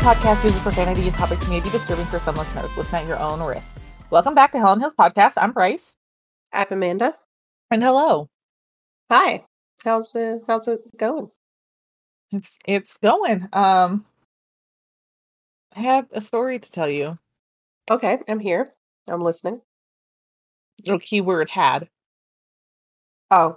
podcast uses profanity and topics may be disturbing for some listeners. Listen at your own risk. Welcome back to Helen Hills Podcast. I'm Bryce. I'm Amanda. And hello. Hi. How's it going? It's going. I have a story to tell you. Okay, I'm here. I'm listening. Your keyword had. Oh.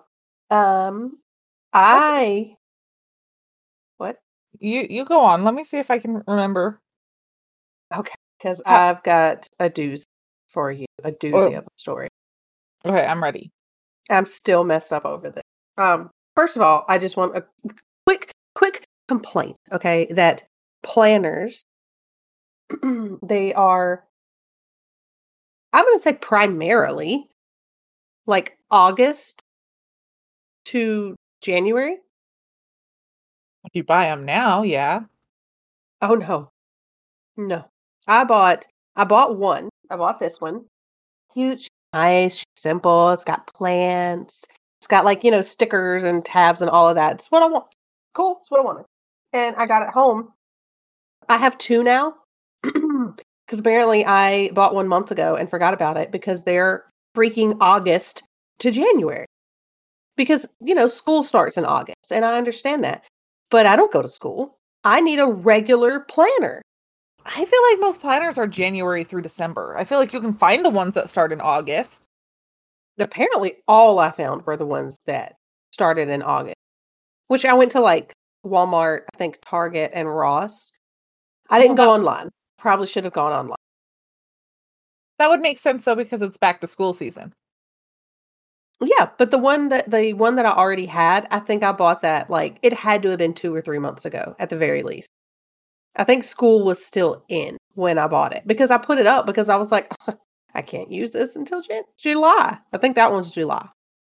What? You go on. Let me see if I can remember. Okay, because I've got a doozy for you. A doozy of a story. Okay, I'm ready. I'm still messed up over this. First of all, I just want a quick complaint, okay, that planners, they are, I'm going to say primarily, like August to January. If you buy them now, yeah. Oh, no. I bought one. I bought this one. Huge, nice, simple. It's got plants. It's got stickers and tabs and all of that. That's what I want. Cool. That's what I wanted. And I got it home. I have two now. Because apparently I bought 1 month ago and forgot about it because they're freaking August to January. Because, school starts in August. And I understand that. But I don't go to school. I need a regular planner. I feel like most planners are January through December. I feel like you can find the ones that start in August. Apparently, all I found were the ones that started in August. Which I went to Walmart, I think Target, and Ross. I didn't go online. Probably should have gone online. That would make sense, though, because it's back to school season. Yeah, but the one that I already had, I think I bought that, it had to have been 2 or 3 months ago, at the very least. I think school was still in when I bought it, because I put it up because I was like, I can't use this until July. I think that one's July.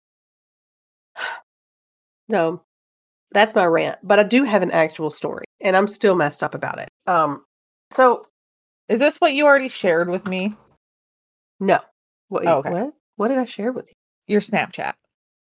No, that's my rant, but I do have an actual story, and I'm still messed up about it. So is this what you already shared with me? No. What? Oh, okay. What did I share with you? Your Snapchat.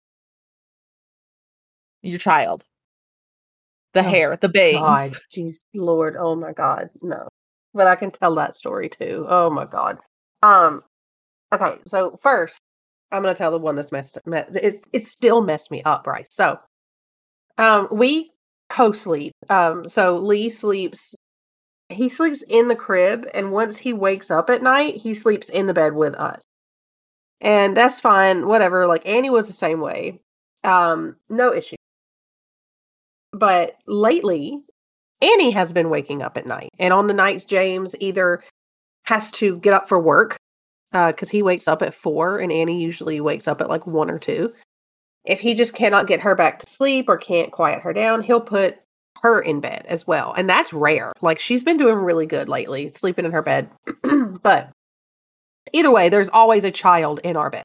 Your child. The hair, the bangs. God, jeez, Lord, oh my God, no. But I can tell that story too. Oh my God. Okay, so first, I'm gonna tell the one that's it still messed me up, right? So, we co-sleep. So Lee sleeps. He sleeps in the crib, and once he wakes up at night, he sleeps in the bed with us. And that's fine, whatever. Annie was the same way. No issue. But lately, Annie has been waking up at night. And on the nights, James either has to get up for work, because he wakes up at 4, and Annie usually wakes up at 1 or 2. If he just cannot get her back to sleep or can't quiet her down, he'll put her in bed as well. And that's rare. She's been doing really good lately, sleeping in her bed. But either way, there's always a child in our bed.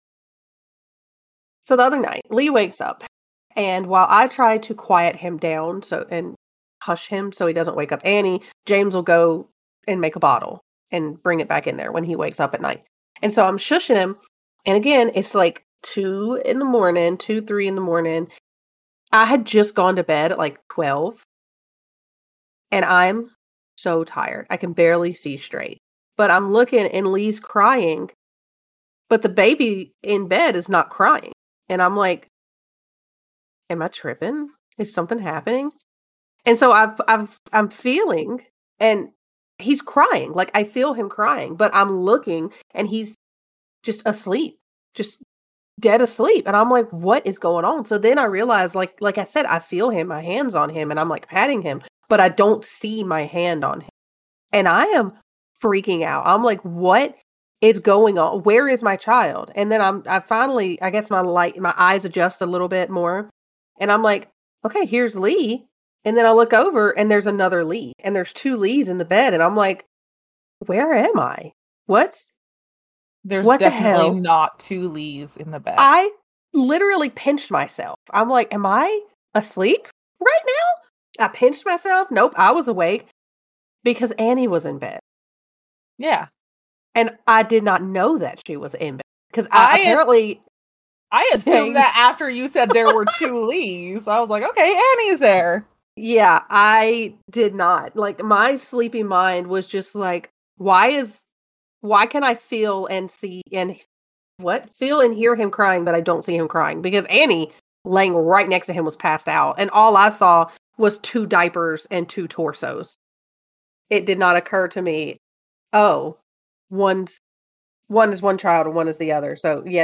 So the other night, Lee wakes up, and while I try to quiet him down and hush him so he doesn't wake up Annie, James will go and make a bottle and bring it back in there when he wakes up at night. And so I'm shushing him, and again, it's 2 in the morning, 2, 3 in the morning. I had just gone to bed at 12, and I'm so tired. I can barely see straight. But I'm looking, and Lee's crying, but the baby in bed is not crying. And I'm like, am I tripping? Is something happening? And so I'm feeling, and he's crying. I feel him crying, but I'm looking, and he's just asleep, just dead asleep. And I'm like, what is going on? So then I realize, like I said, I feel him, my hands on him, and I'm patting him, but I don't see my hand on him. And I am freaking out. I'm like, what is going on? Where is my child? And then I finally, I guess my eyes adjust a little bit more. And I'm like, okay, here's Lee. And then I look over, and there's another Lee, and there's 2 Lees in the bed. And I'm like, where am I? There's what definitely the hell? Not 2 Lees in the bed. I literally pinched myself. I'm like, am I asleep right now? I pinched myself. Nope, I was awake because Annie was in bed. Yeah. And I did not know that she was in bed because I assumed that after you said there were 2 Lees, I was like, okay, Annie's there. Yeah, I did not. Like, my sleepy mind was just like, why can I feel and see and feel and hear him crying, but I don't see him crying? Because Annie, laying right next to him, was passed out, and all I saw was 2 diapers and 2 torsos. It did not occur to me, oh, one is one child and one is the other. So, yeah,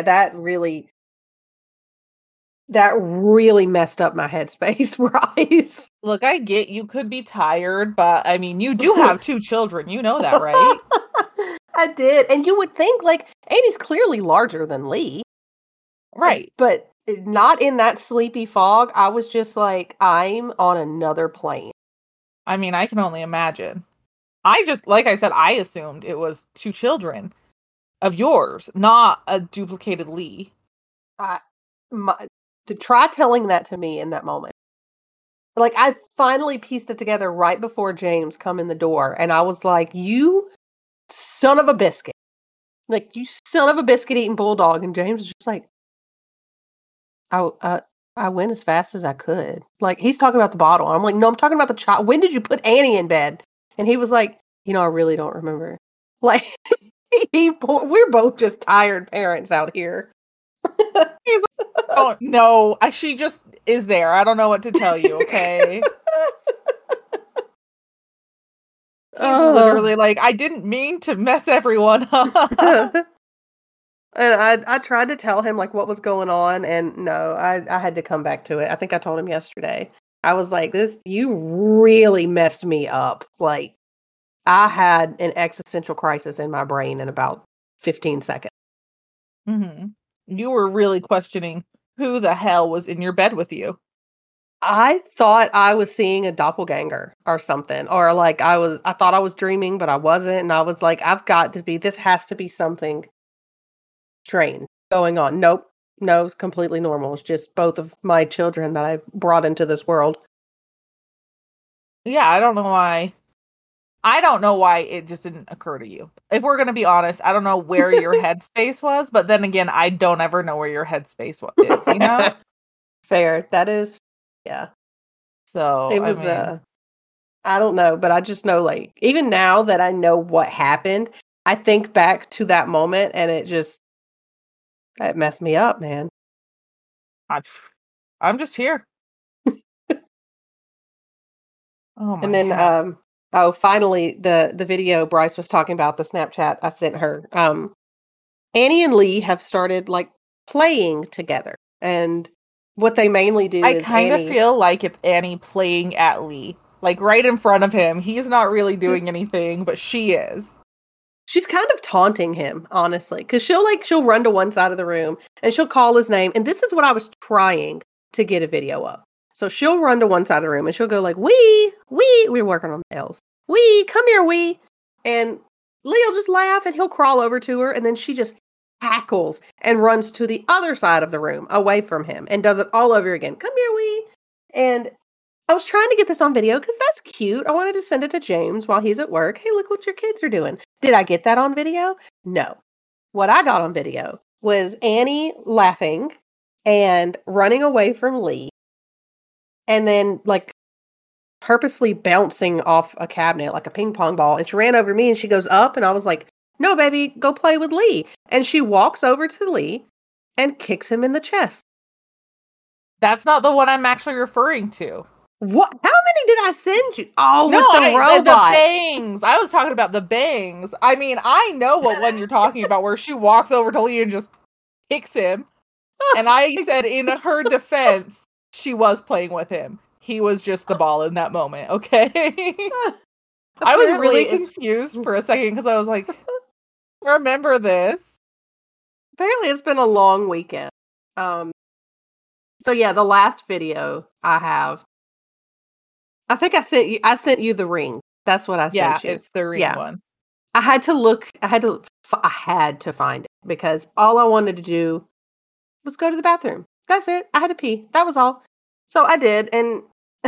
that really messed up my headspace, Bryce. Look, I get you could be tired, but I mean, you do have 2 children. You know that, right? I did. And you would think, like, Annie's clearly larger than Lee. Right. But not in that sleepy fog. I was just like, I'm on another plane. I mean, I can only imagine. I just, like I said, I assumed it was 2 children of yours, not a duplicated Lee. To try telling that to me in that moment. Like, I finally pieced it together right before James come in the door, and I was like, you son of a biscuit. Like, you son of a biscuit eating bulldog. And James was just like, I went as fast as I could. Like, he's talking about the bottle. I'm like, no, I'm talking about the child. When did you put Annie in bed? And he was like, I really don't remember. Like, we're both just tired parents out here. He's like, oh, no, she just is there. I don't know what to tell you, okay? He's literally like, I didn't mean to mess everyone up. And I tried to tell him, like, what was going on, and no, I had to come back to it. I think I told him yesterday. I was like, you really messed me up. Like, I had an existential crisis in my brain in about 15 seconds. Mm-hmm. You were really questioning who the hell was in your bed with you. I thought I was seeing a doppelganger or something, or like I thought I was dreaming, but I wasn't. And I was like, this has to be something strange going on. Nope. No, it's completely normal. It's just both of my children that I brought into this world. Yeah, I don't know why. I don't know why it just didn't occur to you. If we're going to be honest, I don't know where your headspace was, but then again, I don't ever know where your headspace is, you know? Fair. That is, yeah. So, it was, I don't know, but I just know, like, even now that I know what happened, I think back to that moment and it messed me up, man. I'm just here. Oh my And then, God. Finally, the video Bryce was talking about, the Snapchat I sent her. Annie and Lee have started, like, playing together. And what they mainly do I is kind of feel like it's Annie playing at Lee. Like, right in front of him. He's not really doing anything, but she is. She's kind of taunting him, honestly. Because she'll run to one side of the room and she'll call his name. And this is what I was trying to get a video of. So she'll run to one side of the room and she'll go like, we're working on the L's. Come here, And Lee'll just laugh and he'll crawl over to her and then she just hackles and runs to the other side of the room away from him and does it all over again. Come here, And I was trying to get this on video because that's cute. I wanted to send it to James while he's at work. Hey, look what your kids are doing. Did I get that on video? No. What I got on video was Annie laughing and running away from Lee. And then, like, purposely bouncing off a cabinet like a ping pong ball. And she ran over me and she goes up. And I was like, no, baby, go play with Lee. And she walks over to Lee and kicks him in the chest. That's not the one I'm actually referring to. What? How many did I send you? Oh, no, with the robot. The bangs. I was talking about the bangs. I mean, I know what one you're talking about, where she walks over to Lee and just kicks him. And I said, in her defense, she was playing with him. He was just the ball in that moment, okay? I was really confused for a second because I was like, remember this? Apparently it's been a long weekend. So yeah, the last video I have, I think I sent you the ring. That's what I sent you. Yeah, it's the ring one. I had to find it because all I wanted to do was go to the bathroom. That's it. I had to pee. That was all. So I did, and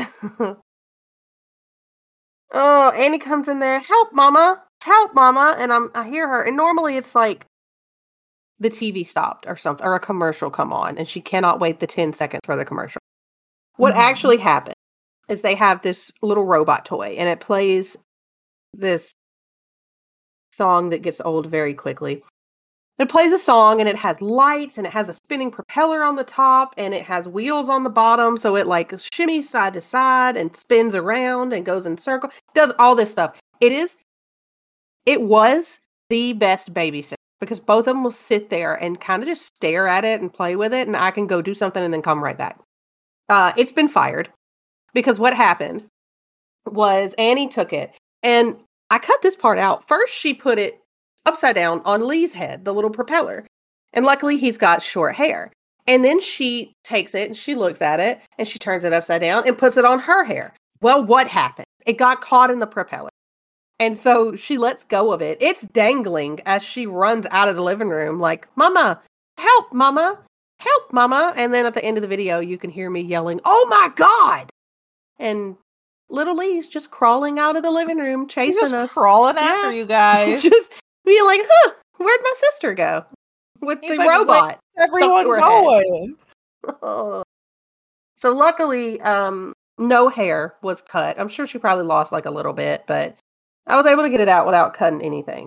oh, Annie comes in there, help mama, and I hear her, and normally it's like the TV stopped or something, or a commercial come on, and she cannot wait the 10 seconds for the commercial. What actually happened is they have this little robot toy, and it plays this song that gets old very quickly. It plays a song, and it has lights, and it has a spinning propeller on the top, and it has wheels on the bottom, so it like shimmies side to side and spins around and goes in circle. It does all this stuff. It was the best babysitter because both of them will sit there and kind of just stare at it and play with it, and I can go do something and then come right back. It's been fired because what happened was Annie took it, and I cut this part out. First, she put it upside down on Lee's head, the little propeller. And luckily, he's got short hair. And then she takes it and she looks at it and she turns it upside down and puts it on her hair. Well, what happened? It got caught in the propeller. And so she lets go of it. It's dangling as she runs out of the living room like, Mama, help, Mama, help, Mama. And then at the end of the video, you can hear me yelling, oh my God. And little Lee's just crawling out of the living room, chasing us. Crawling after you guys. Just be like, where'd my sister go? With the robot. Everyone going. Oh. So luckily, no hair was cut. I'm sure she probably lost like a little bit, but I was able to get it out without cutting anything.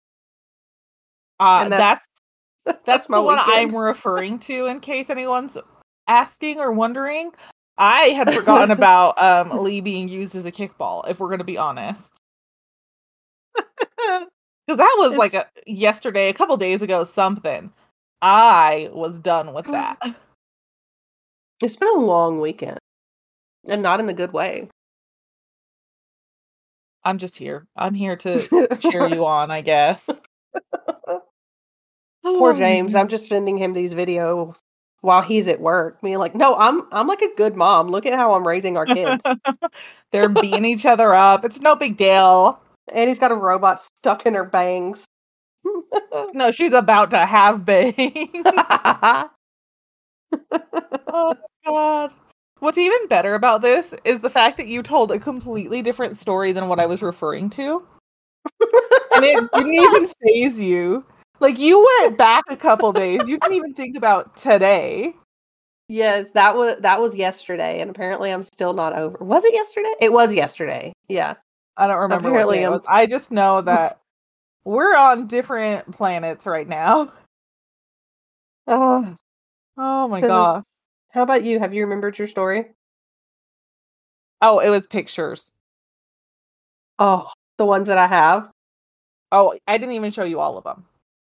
And that's the one weekend. I'm referring to in case anyone's asking or wondering. I had forgotten about Lee being used as a kickball, if we're going to be honest. Because that was like yesterday, a couple days ago, something. I was done with that. It's been a long weekend. And not in the good way. I'm just here. I'm here to cheer you on, I guess. Poor James. I'm just sending him these videos while he's at work. Being like, no, I'm like a good mom. Look at how I'm raising our kids. They're beating each other up. It's no big deal. And he's got a robot stuck in her bangs. No, she's about to have bangs. Oh, God. What's even better about this is the fact that you told a completely different story than what I was referring to. And it didn't even faze you. Like, you went back a couple days. You didn't even think about today. Yes, that was yesterday, and apparently I'm still not over. Was it yesterday? It was yesterday. Yeah. I don't remember what day it was. I just know that we're on different planets right now. Oh my God. How about you? Have you remembered your story? Oh, it was pictures. Oh, the ones that I have? Oh, I didn't even show you all of them.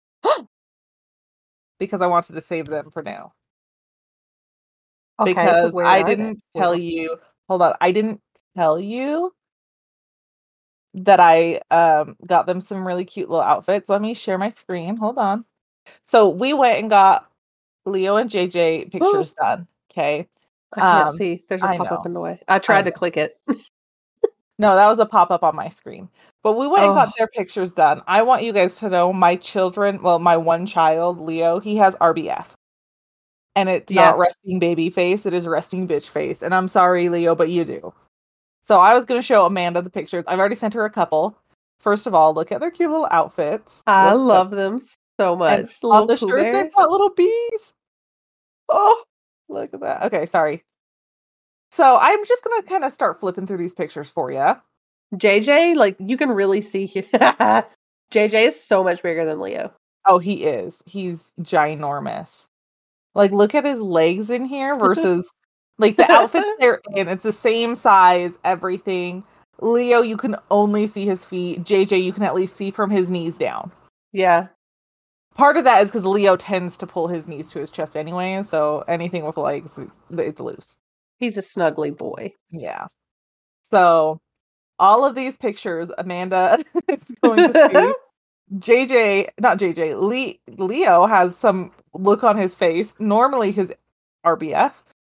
Because I wanted to save them for now. Okay, because I didn't tell you. Hold on. I didn't tell you that I got them some really cute little outfits. Let me share my screen. Hold on. So we went and got Leo and JJ pictures done. Okay. I can't see. There's a pop-up in the way. I tried to click it. No, that was a pop-up on my screen. But we went and got their pictures done. I want you guys to know my one child, Leo, he has RBF. And it's not resting baby face, it is resting bitch face. And I'm sorry, Leo, but you do. So I was going to show Amanda the pictures. I've already sent her a couple. First of all, look at their cute little outfits. I love them so much. On the shirts, they've got little bees. Oh, look at that. Okay, sorry. So I'm just going to kind of start flipping through these pictures for you. JJ, like, you can really see JJ is so much bigger than Leo. Oh, he is. He's ginormous. Like, look at his legs in here versus, like, the outfits they're in. It's the same size, everything. Leo, you can only see his feet. JJ, you can at least see from his knees down. Yeah. Part of that is because Leo tends to pull his knees to his chest anyway, so anything with legs, it's loose. He's a snuggly boy. Yeah. So, all of these pictures, Amanda is going to see. Leo has some look on his face. Normally his RBF.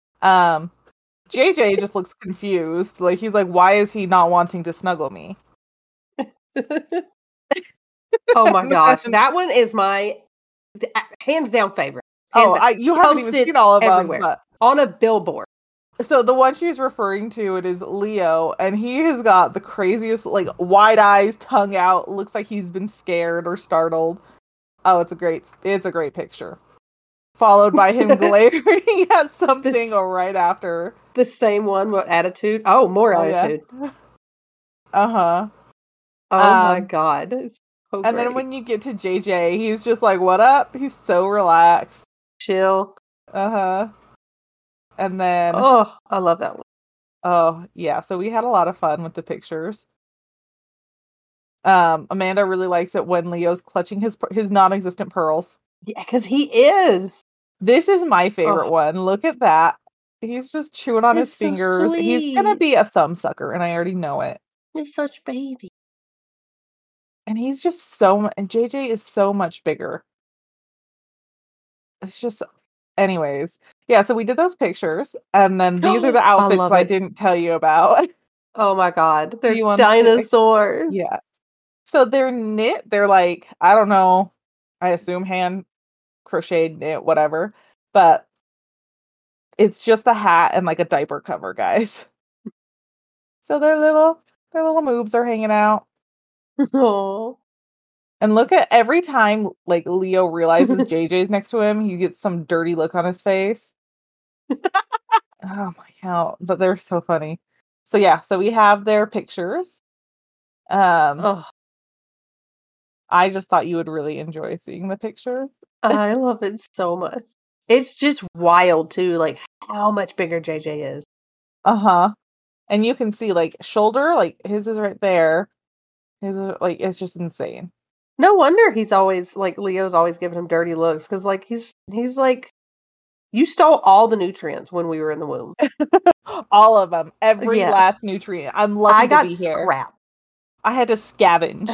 JJ just looks confused. Like, he's like, why is he not wanting to snuggle me? Oh my gosh. That one is my hands down favorite. You haven't even seen all of everywhere. them. But... on a billboard. So the one she's referring to, it is Leo, and he has got the craziest, like, wide eyes, tongue out, looks like he's been scared or startled. Oh, it's a great picture. Followed by him glaring at something right after. The same one, what attitude? Oh, more attitude. Yeah. Uh-huh. Oh my god. It's so And great. then when you get to JJ, he's just like, what up? He's so relaxed. Chill. Uh-huh. And then Oh, I love that one. oh, yeah, so we had a lot of fun with the pictures. Amanda really likes it when Leo's clutching his non-existent pearls. Yeah, because he is. This is my favorite Oh. one. Look at that. He's just chewing on his It's so fingers. He's gonna sweet. be a thumb sucker, and I already know it. He's such baby. And he's just and JJ is so much bigger. It's just, anyways. Yeah, so we did those pictures, and then these are the I outfits love I it. didn't tell you about. Oh my god. They're you want dinosaurs. Yeah. So they're knit. They're like, I don't know. I assume hand crocheted knit, whatever. But it's just the hat and like a diaper cover, guys. So their little moobs are hanging out. Oh. And look at every time like Leo realizes JJ's next to him, he gets some dirty look on his face. Oh my hell. But they're so funny. So yeah, so we have their pictures. Oh, I just thought you would really enjoy seeing the pictures. I love it so much. It's just wild too, like how much bigger JJ is. Uh-huh. And you can see like shoulder, like his is right there. His is like it's just insane. No wonder he's always like Leo's always giving him dirty looks because like he's like you stole all the nutrients when we were in the womb. All of them, every Yeah. last nutrient. I'm lucky I got to be here. scrap. I had to scavenge.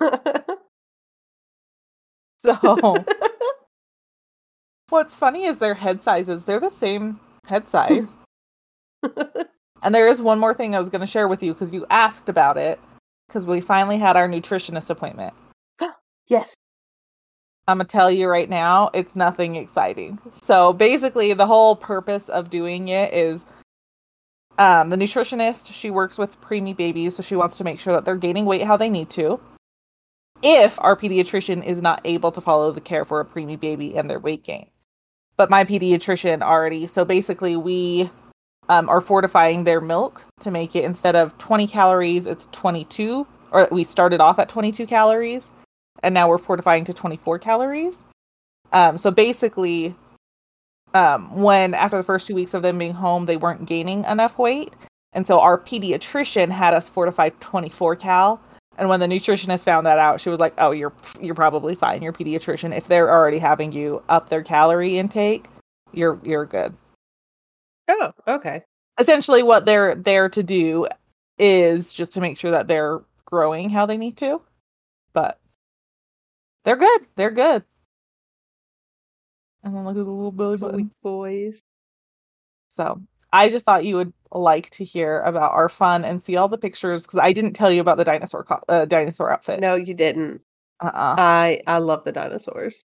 So what's funny is their head sizes. They're the same head size. And there is one more thing I was going to share with you because you asked about it. Because we finally had our nutritionist appointment. Yes. I'm going to tell you right now, it's nothing exciting. So basically, the whole purpose of doing it is the nutritionist, she works with preemie babies, so she wants to make sure that they're gaining weight how they need to. If our pediatrician is not able to follow the care for a preemie baby and their weight gain. But my pediatrician already, so basically we are fortifying their milk to make it, instead of 20 calories, it's 22, or we started off at 22 calories, and now we're fortifying to 24 calories. So basically, when after the first 2 weeks of them being home, they weren't gaining enough weight. And so our pediatrician had us fortify 24 cal. And when the nutritionist found that out, she was like, oh, you're probably fine. Your pediatrician, if they're already having you up their calorie intake, you're good. Oh, okay. Essentially what they're there to do is just to make sure that they're growing how they need to. But they're good. They're good. And then look at the little belly button. Sweet boys. So I just thought you would like to hear about our fun and see all the pictures, because I didn't tell you about the dinosaur outfit. No, you didn't. Uh-uh. I love the dinosaurs.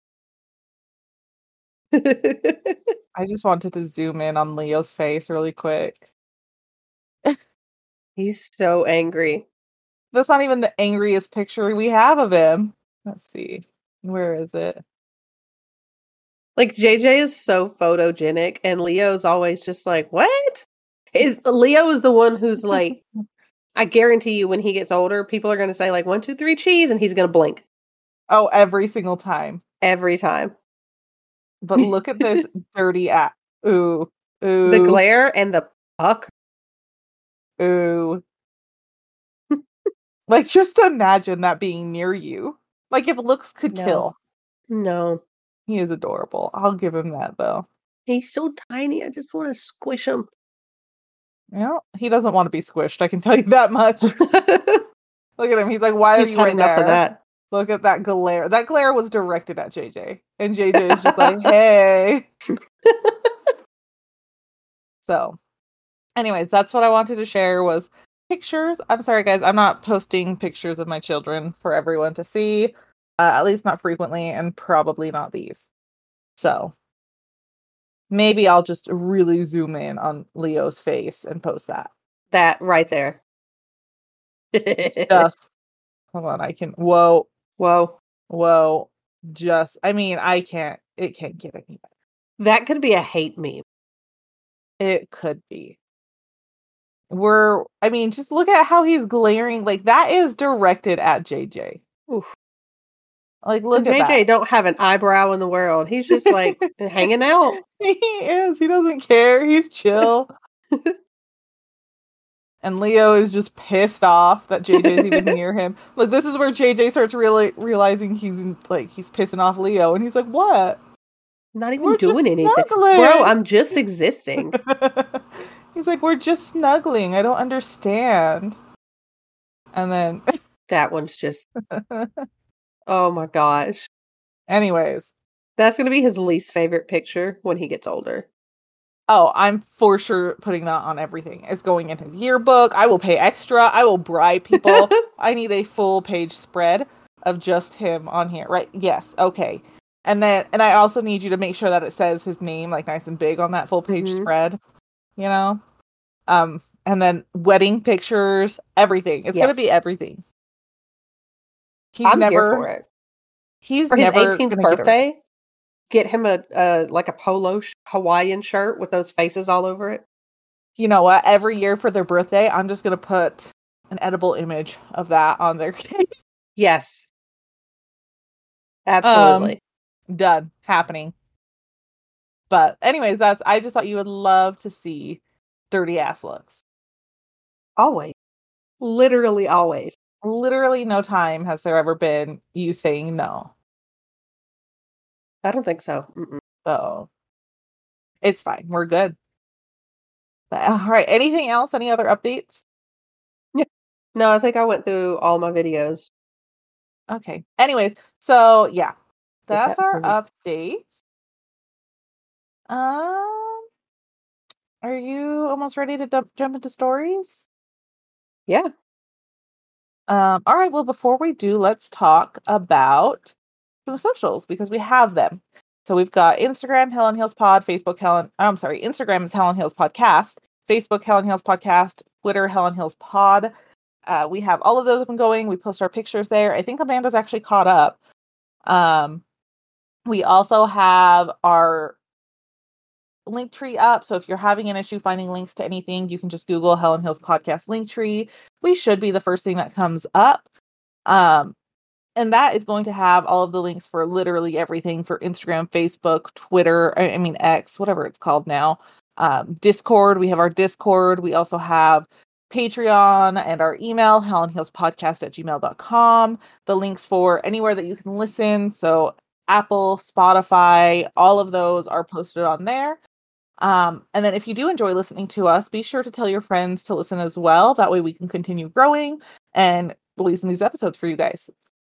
I just wanted to zoom in on Leo's face really quick. He's so angry. That's not even the angriest picture we have of him. Let's see. Where is it? Like JJ is so photogenic and Leo's always just like, what? Leo is the one who's like, I guarantee you when he gets older, people are gonna say like 1, 2, 3 cheese, and he's gonna blink. Oh, every single time. Every time. But look at this dirty app. Ooh. Ooh. The glare and the puck. Ooh. Like, just imagine that being near you. Like, if looks could kill. No. He is adorable. I'll give him that, though. He's so tiny. I just want to squish him. Well, he doesn't want to be squished. I can tell you that much. Look at him. He's like, why are He's you had right enough there? of that. Look at that glare. That glare was directed at JJ. And JJ is just like, hey. So, anyways, that's what I wanted to share was pictures. I'm sorry, guys. I'm not posting pictures of my children for everyone to see. At least not frequently, and probably not these. So, maybe I'll just really zoom in on Leo's face and post that. That right there. Just, hold on. I can, whoa. Just, I mean, it can't get any better. That could be a hate meme. It could be. I mean, just look at how he's glaring. Like, that is directed at JJ. Oof. Like, look And at JJ that. don't have an eyebrow in the world. He's just like hanging out. He is. He doesn't care. He's chill. And Leo is just pissed off that JJ's even near him. Like, this is where JJ starts realizing he's pissing off Leo, and he's like, "What? Not even We're doing just anything. snuggling. Bro, I'm just existing." He's like, "We're just snuggling. I don't understand." And then That one's just, oh my gosh. anyways. That's going to be his least favorite picture when he gets older. Oh, I'm for sure putting that on everything. It's going in his yearbook. I will pay extra. I will bribe people. I need a full page spread of just him on here. Right? Yes. Okay. And I also need you to make sure that it says his name like nice and big on that full page spread. You know? And then wedding pictures, everything. It's gonna be everything. I'm here for it. He's for his never 18th birthday. Get him a like a polo Hawaiian shirt with those faces all over it. You know what? Every year for their birthday, I'm just gonna put an edible image of that on their cake. Yes. Absolutely. Done. Happening. But anyways, I just thought you would love to see dirty ass looks. Always. Literally always. Literally no time has there ever been you saying no. I don't think so. Mm-mm. So it's fine. We're good. But, all right. Anything else? Any other updates? Yeah. No, I think I went through all my videos. Okay. Anyways, so yeah, that's our updates. Are you almost ready to jump into stories? Yeah. All right. Well, before we do, let's talk about some socials because we have them. So we've got Instagram, Helen Hills Pod, Instagram is Helen Hills Podcast, Facebook, Helen Hills Podcast, Twitter, Helen Hills Pod. We have all of those up and going. We post our pictures there. I think Amanda's actually caught up. We also have our Linktree up. So if you're having an issue finding links to anything, you can just Google Helen Hills Podcast Linktree. We should be the first thing that comes up. And that is going to have all of the links for literally everything for Instagram, Facebook, Twitter, X, whatever it's called now. Discord, we have our Discord. We also have Patreon and our email, helenhillspodcast@gmail.com. The links for anywhere that you can listen. So Apple, Spotify, all of those are posted on there. And then if you do enjoy listening to us, be sure to tell your friends to listen as well. That way we can continue growing and releasing these episodes for you guys.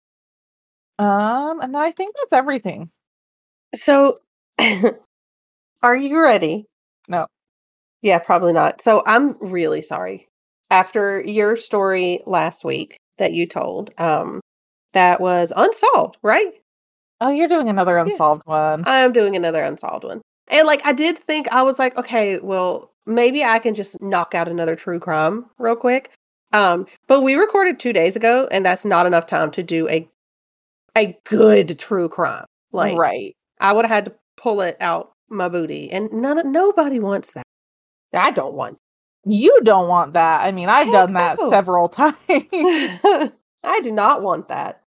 And then I think that's everything. So, are you ready? No. Yeah, probably not. So I'm really sorry. After your story last week that you told, that was unsolved, right? Oh, you're doing another unsolved one. I am doing another unsolved one. And like, I did think, I was like, okay, well, maybe I can just knock out another true crime real quick. But we recorded 2 days ago, and that's not enough time to do a good true crime. Like, right. I would have had to pull it out my booty, and nobody wants that. I don't want. You don't want that. I mean, I've done that several times. I do not want that.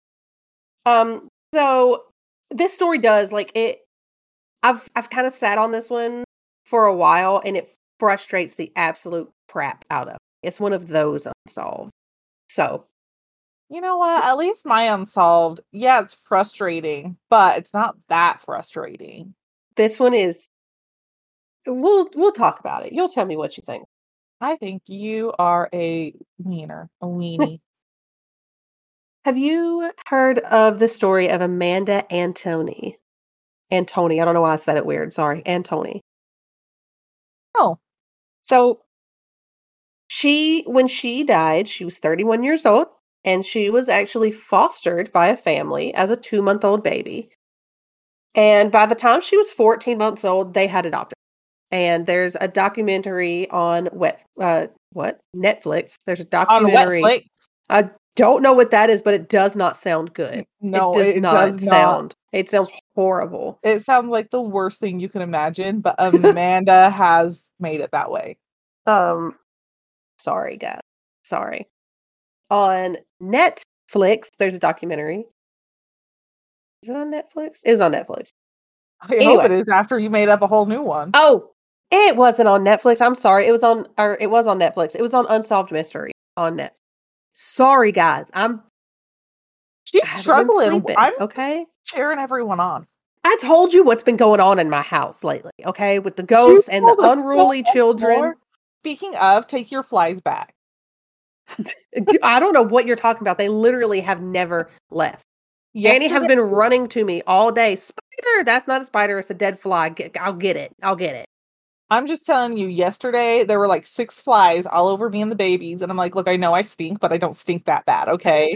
So this story does like it. I've kind of sat on this one for a while, and it frustrates the absolute crap out of me. It's one of those unsolved. So, you know what? At least my unsolved, yeah, it's frustrating, but it's not that frustrating. This one is. We'll talk about it. You'll tell me what you think. I think you are a weenie. Have you heard of the story of Amanda Antoni? Antoni. I don't know why I said it weird. Sorry. Antoni. Oh. So when she died, she was 31 years old, and she was actually fostered by a family as a 2-month-old baby. And by the time she was 14 months old, they had adopted her. And there's a documentary on Netflix. There's a documentary. On Netflix? I don't know what that is, but it does not sound good. No, it does not. It sounds horrible. It sounds like the worst thing you can imagine, but Amanda has made it that way. Sorry, guys. Sorry. On Netflix, there's a documentary. Is it on Netflix? It is on Netflix. I hope it is after you made up a whole new one. Oh, it wasn't on Netflix. I'm sorry. It was on Netflix. It was on Unsolved Mystery on Netflix. Sorry, guys. She's struggling. I'm okay, cheering everyone on. I told you what's been going on in my house lately, okay? With the ghosts and the unruly children. More. Speaking of, take your flies back. I don't know what you're talking about. They literally have never left. Annie has been running to me all day. Spider! That's not a spider. It's a dead fly. I'll get it. I'm just telling you, yesterday there were like 6 flies all over me and the babies. And I'm like, look, I know I stink, but I don't stink that bad, okay?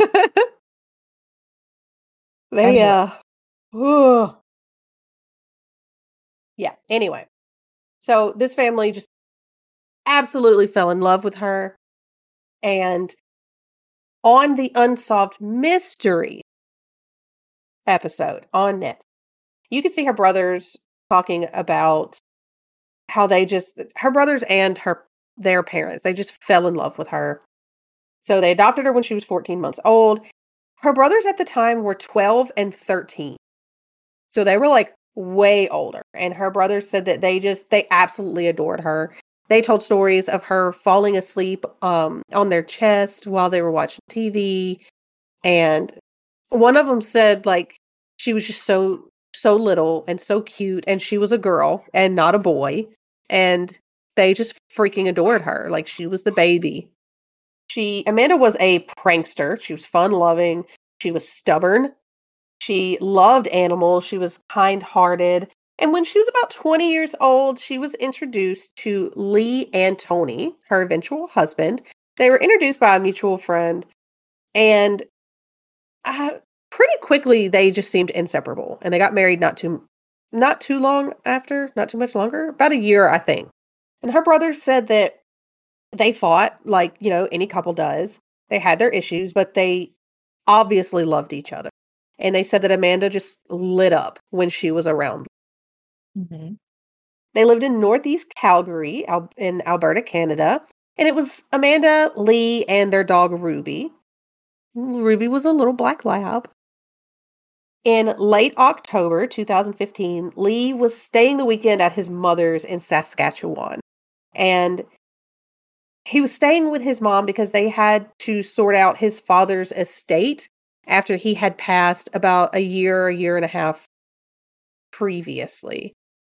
Yeah, anyway. So this family just absolutely fell in love with her. And on the Unsolved Mystery episode on Netflix, you can see her brothers talking about how her brothers and their parents, they just fell in love with her. So they adopted her when she was 14 months old. Her brothers at the time were 12 and 13. So they were like way older. And her brothers said that they absolutely adored her. They told stories of her falling asleep on their chest while they were watching TV. And one of them said like she was just so little and so cute, and she was a girl and not a boy. And they just freaking adored her. Like she was the baby. Amanda was a prankster. She was fun-loving. She was stubborn. She loved animals. She was kind-hearted. And when she was about 20 years old, she was introduced to Lee and Tony, her eventual husband. They were introduced by a mutual friend. And pretty quickly, they just seemed inseparable. And they got married not too long after, not too much longer, about a year, I think. And her brothers said that they fought like, any couple does. They had their issues, but they obviously loved each other. And they said that Amanda just lit up when she was around. Mm-hmm. They lived in Northeast Calgary in Alberta, Canada. And it was Amanda, Lee, and their dog, Ruby. Ruby was a little black lab. In late October 2015, Lee was staying the weekend at his mother's in Saskatchewan. And he was staying with his mom because they had to sort out his father's estate after he had passed about a year and a half previously.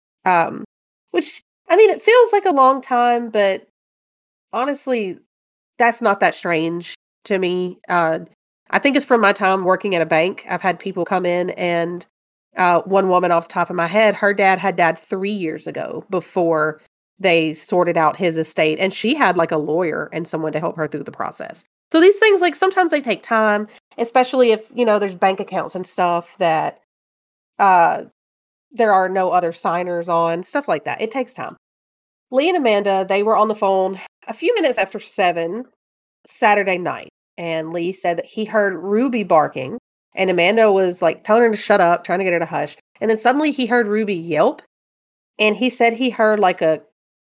Which, I mean, it feels like a long time, but honestly, that's not that strange to me. I think it's from my time working at a bank. I've had people come in and one woman off the top of my head, her dad had died 3 years ago before they sorted out his estate. And she had like a lawyer and someone to help her through the process. So these things, like sometimes they take time, especially if, there's bank accounts and stuff that there are no other signers on, stuff like that. It takes time. Lee and Amanda, they were on the phone a few minutes after 7 Saturday night. And Lee said that he heard Ruby barking. And Amanda was like telling her to shut up, trying to get her to hush. And then suddenly he heard Ruby yelp. And he said he heard like a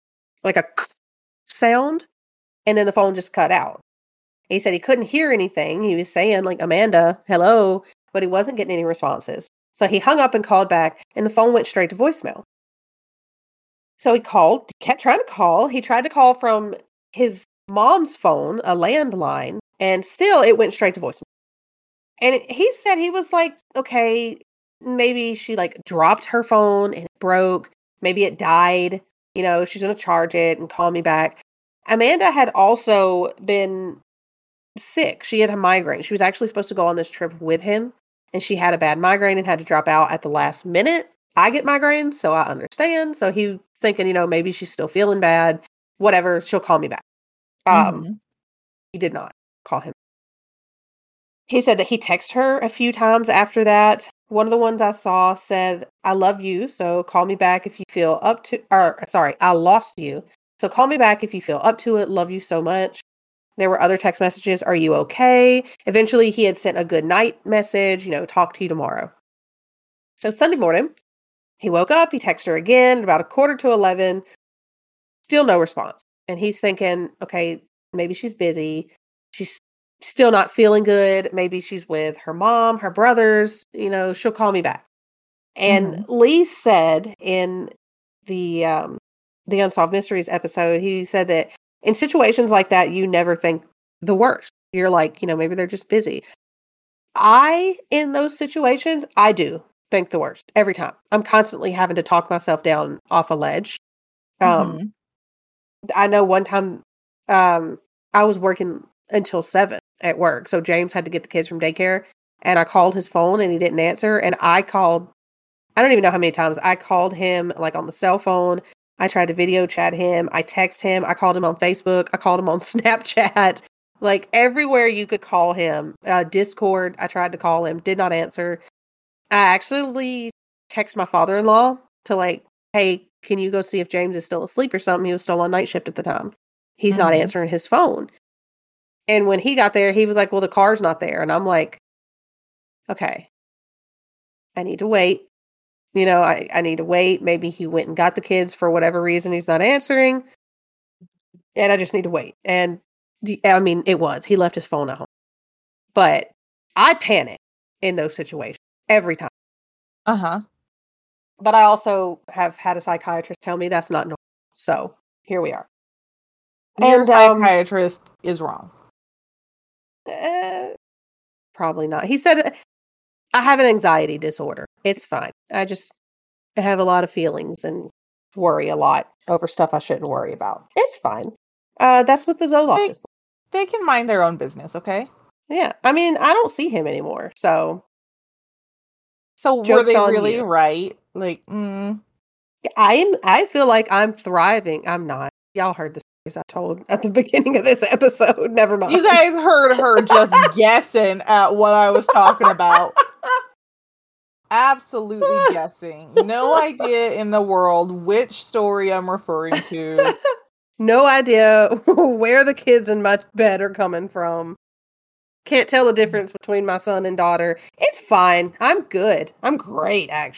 sound. And then the phone just cut out. He said he couldn't hear anything. He was saying like, Amanda, hello. But he wasn't getting any responses. So he hung up and called back. And the phone went straight to voicemail. So he kept trying to call. He tried to call from his mom's phone, a landline. And still it went straight to voicemail. And he said he was like, okay, maybe she like dropped her phone and it broke. Maybe it died. She's going to charge it and call me back. Amanda had also been sick. She had a migraine. She was actually supposed to go on this trip with him. And she had a bad migraine and had to drop out at the last minute. I get migraines, so I understand. So he was thinking, maybe she's still feeling bad. Whatever, she'll call me back. He did not call him. He said that he texted her a few times after that. One of the ones I saw said, I love you, so call me back if you feel up to, I lost you. So call me back if you feel up to it. Love you so much. There were other text messages. Are you okay? Eventually he had sent a good night message, talk to you tomorrow. So Sunday morning, he woke up, he texted her again, about 10:45. Still no response. And he's thinking, okay, Maybe she's busy. She's still not feeling good. Maybe she's with her mom, her brothers. She'll call me back. And Mhm. Lee said in the Unsolved Mysteries episode, he said that in situations like that, you never think the worst. You're like, maybe they're just busy. In those situations, I do think the worst every time. I'm constantly having to talk myself down off a ledge. Um, Mhm. I know one time, I was working until 7 at work. So James had to get the kids from daycare, and I called his phone and he didn't answer. And I don't even know how many times I called him, like, on the cell phone. I tried to video chat him. I text him. I called him on Facebook. I called him on Snapchat. Like, everywhere you could call him. Discord, I tried to call him. Did not answer. I actually text my father-in-law to, like, hey, can you go see if James is still asleep or something? He was still on night shift at the time. He's not Mhm. answering his phone. And when he got there, he was like, well, the car's not there. And I'm like, okay, I need to wait. I need to wait. Maybe he went and got the kids for whatever reason he's not answering. And I just need to wait. And it was. He left his phone at home. But I panic in those situations every time. Uh-huh. But I also have had a psychiatrist tell me that's not normal. So here we are. Your And psychiatrist is wrong. eh, probably not. He said I have an anxiety disorder. It's fine. I have a lot of feelings and worry a lot over stuff I shouldn't worry about. It's fine. That's what the Zoloft They is for. they can mind their own business, okay? Yeah. I mean, I don't see him anymore. So So were joke's they on really you. right? Like, I feel like I'm thriving. I'm not. Y'all heard the stories I told at the beginning of this episode. Never you mind. guys heard her just guessing at what I was talking about. Absolutely guessing. No idea in the world which story I'm referring to. No idea where the kids in my bed are coming from. Can't tell the difference between my son and daughter. It's fine. I'm good. I'm great, actually.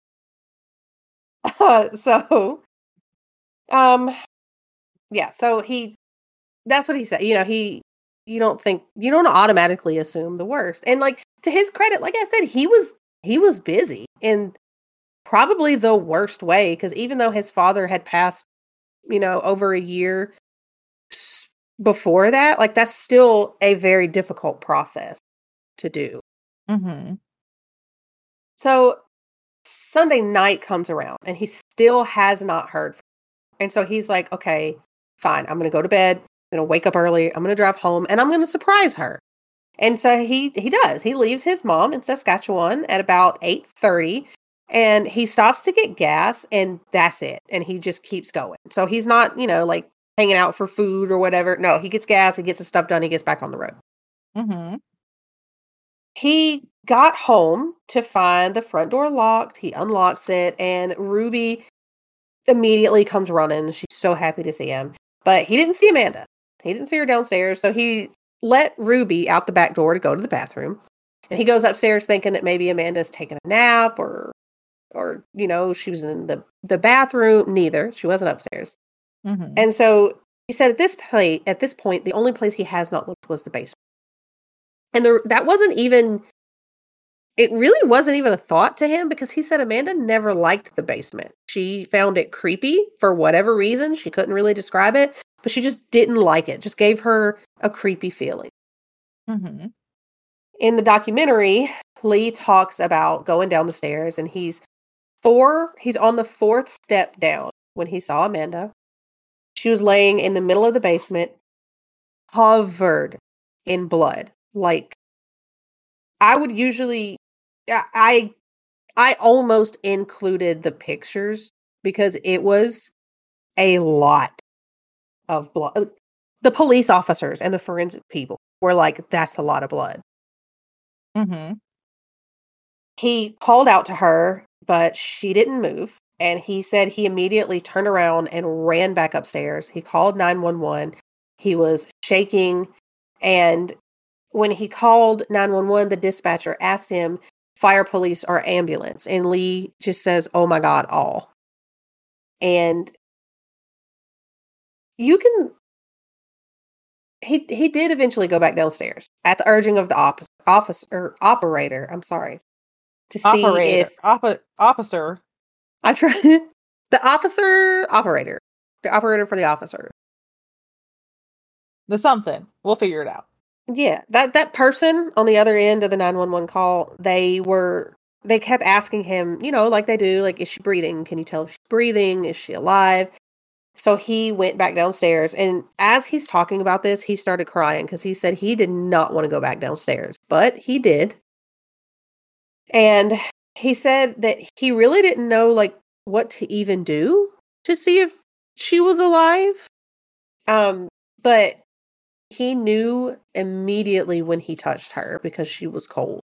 So, um, yeah. So that's what he said. You don't automatically assume the worst. And, like, to his credit, like I said, he was busy in probably the worst way, because even though his father had passed, over a year before that, like, that's still a very difficult process to do. Mhm. So Sunday night comes around and he still has not heard from her. And so he's like, okay, fine. I'm going to go to bed. I'm going to wake up early. I'm going to drive home and I'm going to surprise her. And so he does. He leaves his mom in Saskatchewan at about 8:30, and he stops to get gas, and that's it. And he just keeps going. So he's not, like, hanging out for food or whatever. No, he gets gas, he gets his stuff done, he gets back on the road. Mhm. He got home to find the front door locked. He unlocks it, and Ruby immediately comes running. She's so happy to see him. But he didn't see Amanda. He didn't see her downstairs. So he let Ruby out the back door to go to the bathroom. And he goes upstairs thinking that maybe Amanda's taking a nap or she was in the bathroom. Neither. She wasn't upstairs. Mhm. And so he said at this point, the only place he has not looked was the basement. And that wasn't even it really wasn't even a thought to him, because he said Amanda never liked the basement. She found it creepy for whatever reason. She couldn't really describe it, but she just didn't like it. Just gave her a creepy feeling. Mhm. In the documentary, Lee talks about going down the stairs, and he's on the 4th step down when he saw Amanda. She was laying in the middle of the basement, covered in blood. Like, I would usually I almost included the pictures because it was a lot of blood. The police officers and the forensic people were like, that's a lot of blood. Mhm. He called out to her, but she didn't move. And he said he immediately turned around and ran back upstairs. He called 911. He was shaking. And when he called 911, the dispatcher asked him, fire, police, or ambulance. And Lee just says, oh my God, all. And you can he did eventually go back downstairs at the urging of the operator. I'm sorry, to see if Officer. I try the operator, the operator for the officer. The something. We'll figure it out. Yeah, that person on the other end of the 911 call, they kept asking him, like they do, like, is she breathing? Can you tell if she's breathing? Is she alive? So he went back downstairs, and as he's talking about this, he started crying because he said he did not want to go back downstairs, but he did. And he said that he really didn't know, like, what to even do to see if she was alive. But he knew immediately when he touched her because she was cold.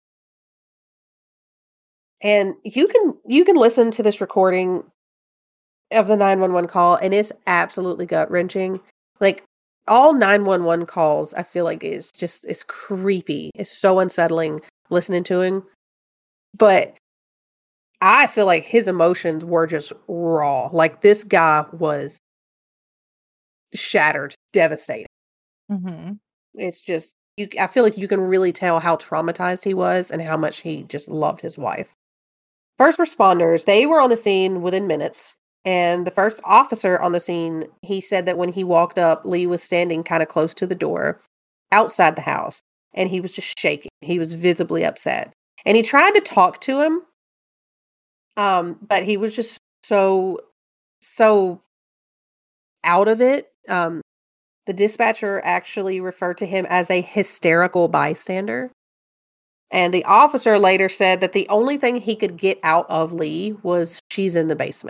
And you can listen to this recording of the 911 call, and it's absolutely gut-wrenching. Like, all 911 calls, I feel like it's creepy. It's so unsettling listening to him. But I feel like his emotions were just raw. Like, this guy was shattered, devastated. Mm-hmm. It's just, I feel like you can really tell how traumatized he was and how much he just loved his wife. First responders, they were on the scene within minutes. And the first officer on the scene, he said that when he walked up, Lee was standing kind of close to the door outside the house. And he was just shaking. He was visibly upset. And he tried to talk to him. But he was just so out of it. The dispatcher actually referred to him as a hysterical bystander. And the officer later said that the only thing he could get out of Lee was, she's in the basement.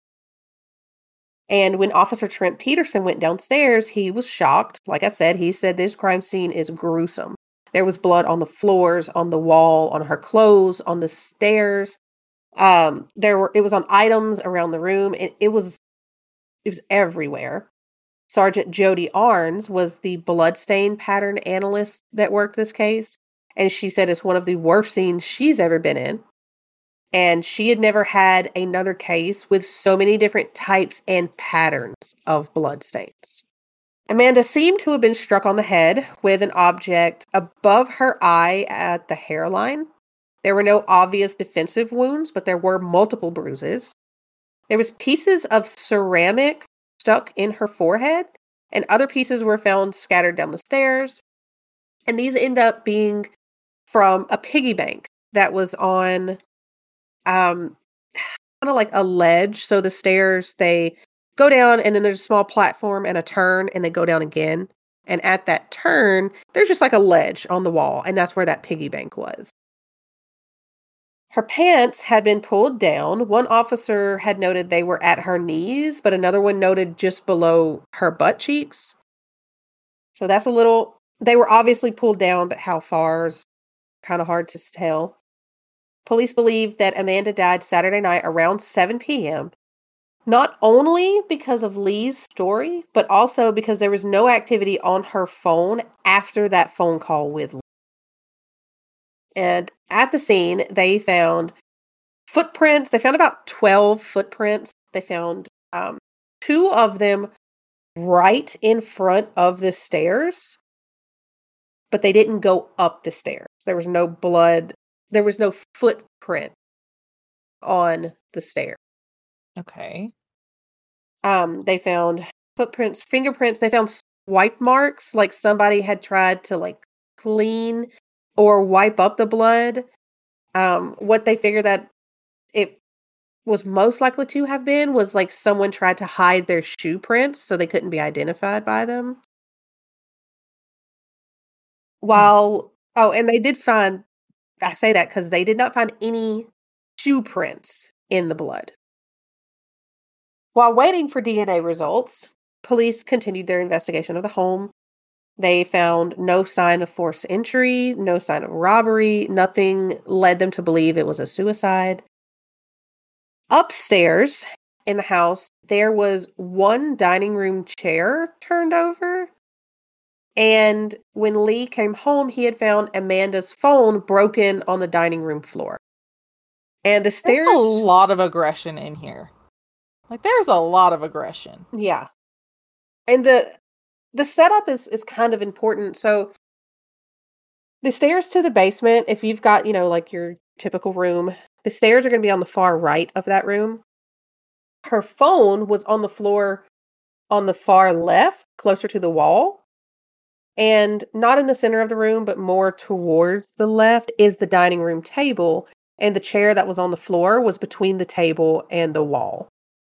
And when Officer Trent Peterson went downstairs, he was shocked. Like I said, he said this crime scene is gruesome. There was blood on the floors, on the wall, on her clothes, on the stairs. It was on items around the room. It was everywhere. Sergeant Jody Arns was the bloodstain pattern analyst that worked this case. And she said it's one of the worst scenes she's ever been in. And she had never had another case with so many different types and patterns of bloodstains. Amanda seemed to have been struck on the head with an object above her eye at the hairline. There were no obvious defensive wounds, but there were multiple bruises. There was pieces of ceramic stuck in her forehead, and other pieces were found scattered down the stairs. And these end up being from a piggy bank that was on kind of like a ledge. So the stairs, they go down, and then there's a small platform and a turn, and they go down again. And at that turn, there's just like a ledge on the wall, and that's where that piggy bank was. Her pants had been pulled down. One officer had noted they were at her knees, but another one noted just below her butt cheeks. So that's they were obviously pulled down, but how far is kind of hard to tell. Police believe that Amanda died Saturday night around 7 p.m., not only because of Lee's story, but also because there was no activity on her phone after that phone call with Lee. And at the scene, they found footprints. They found about 12 footprints. They found 2 of them right in front of the stairs, but they didn't go up the stairs. There was no blood. There was no footprint on the stairs. Okay. They found footprints, fingerprints. They found swipe marks, like somebody had tried to like clean or wipe up the blood. What they figured that it was most likely to have been was like someone tried to hide their shoe prints so they couldn't be identified by them. And they did find, I say that because they did not find any shoe prints in the blood. While waiting for DNA results, police continued their investigation of the home. They found no sign of forced entry, no sign of robbery. Nothing led them to believe it was a suicide. Upstairs in the house, there was one dining room chair turned over. And when Lee came home, he had found Amanda's phone broken on the dining room floor. And the stairs... There's a lot of aggression in here. Like, there's a lot of aggression. Yeah. And the the setup is kind of important. So the stairs to the basement, if you've got, like your typical room, the stairs are going to be on the far right of that room. Her phone was on the floor on the far left, closer to the wall. And not in the center of the room, but more towards the left is the dining room table. And the chair that was on the floor was between the table and the wall.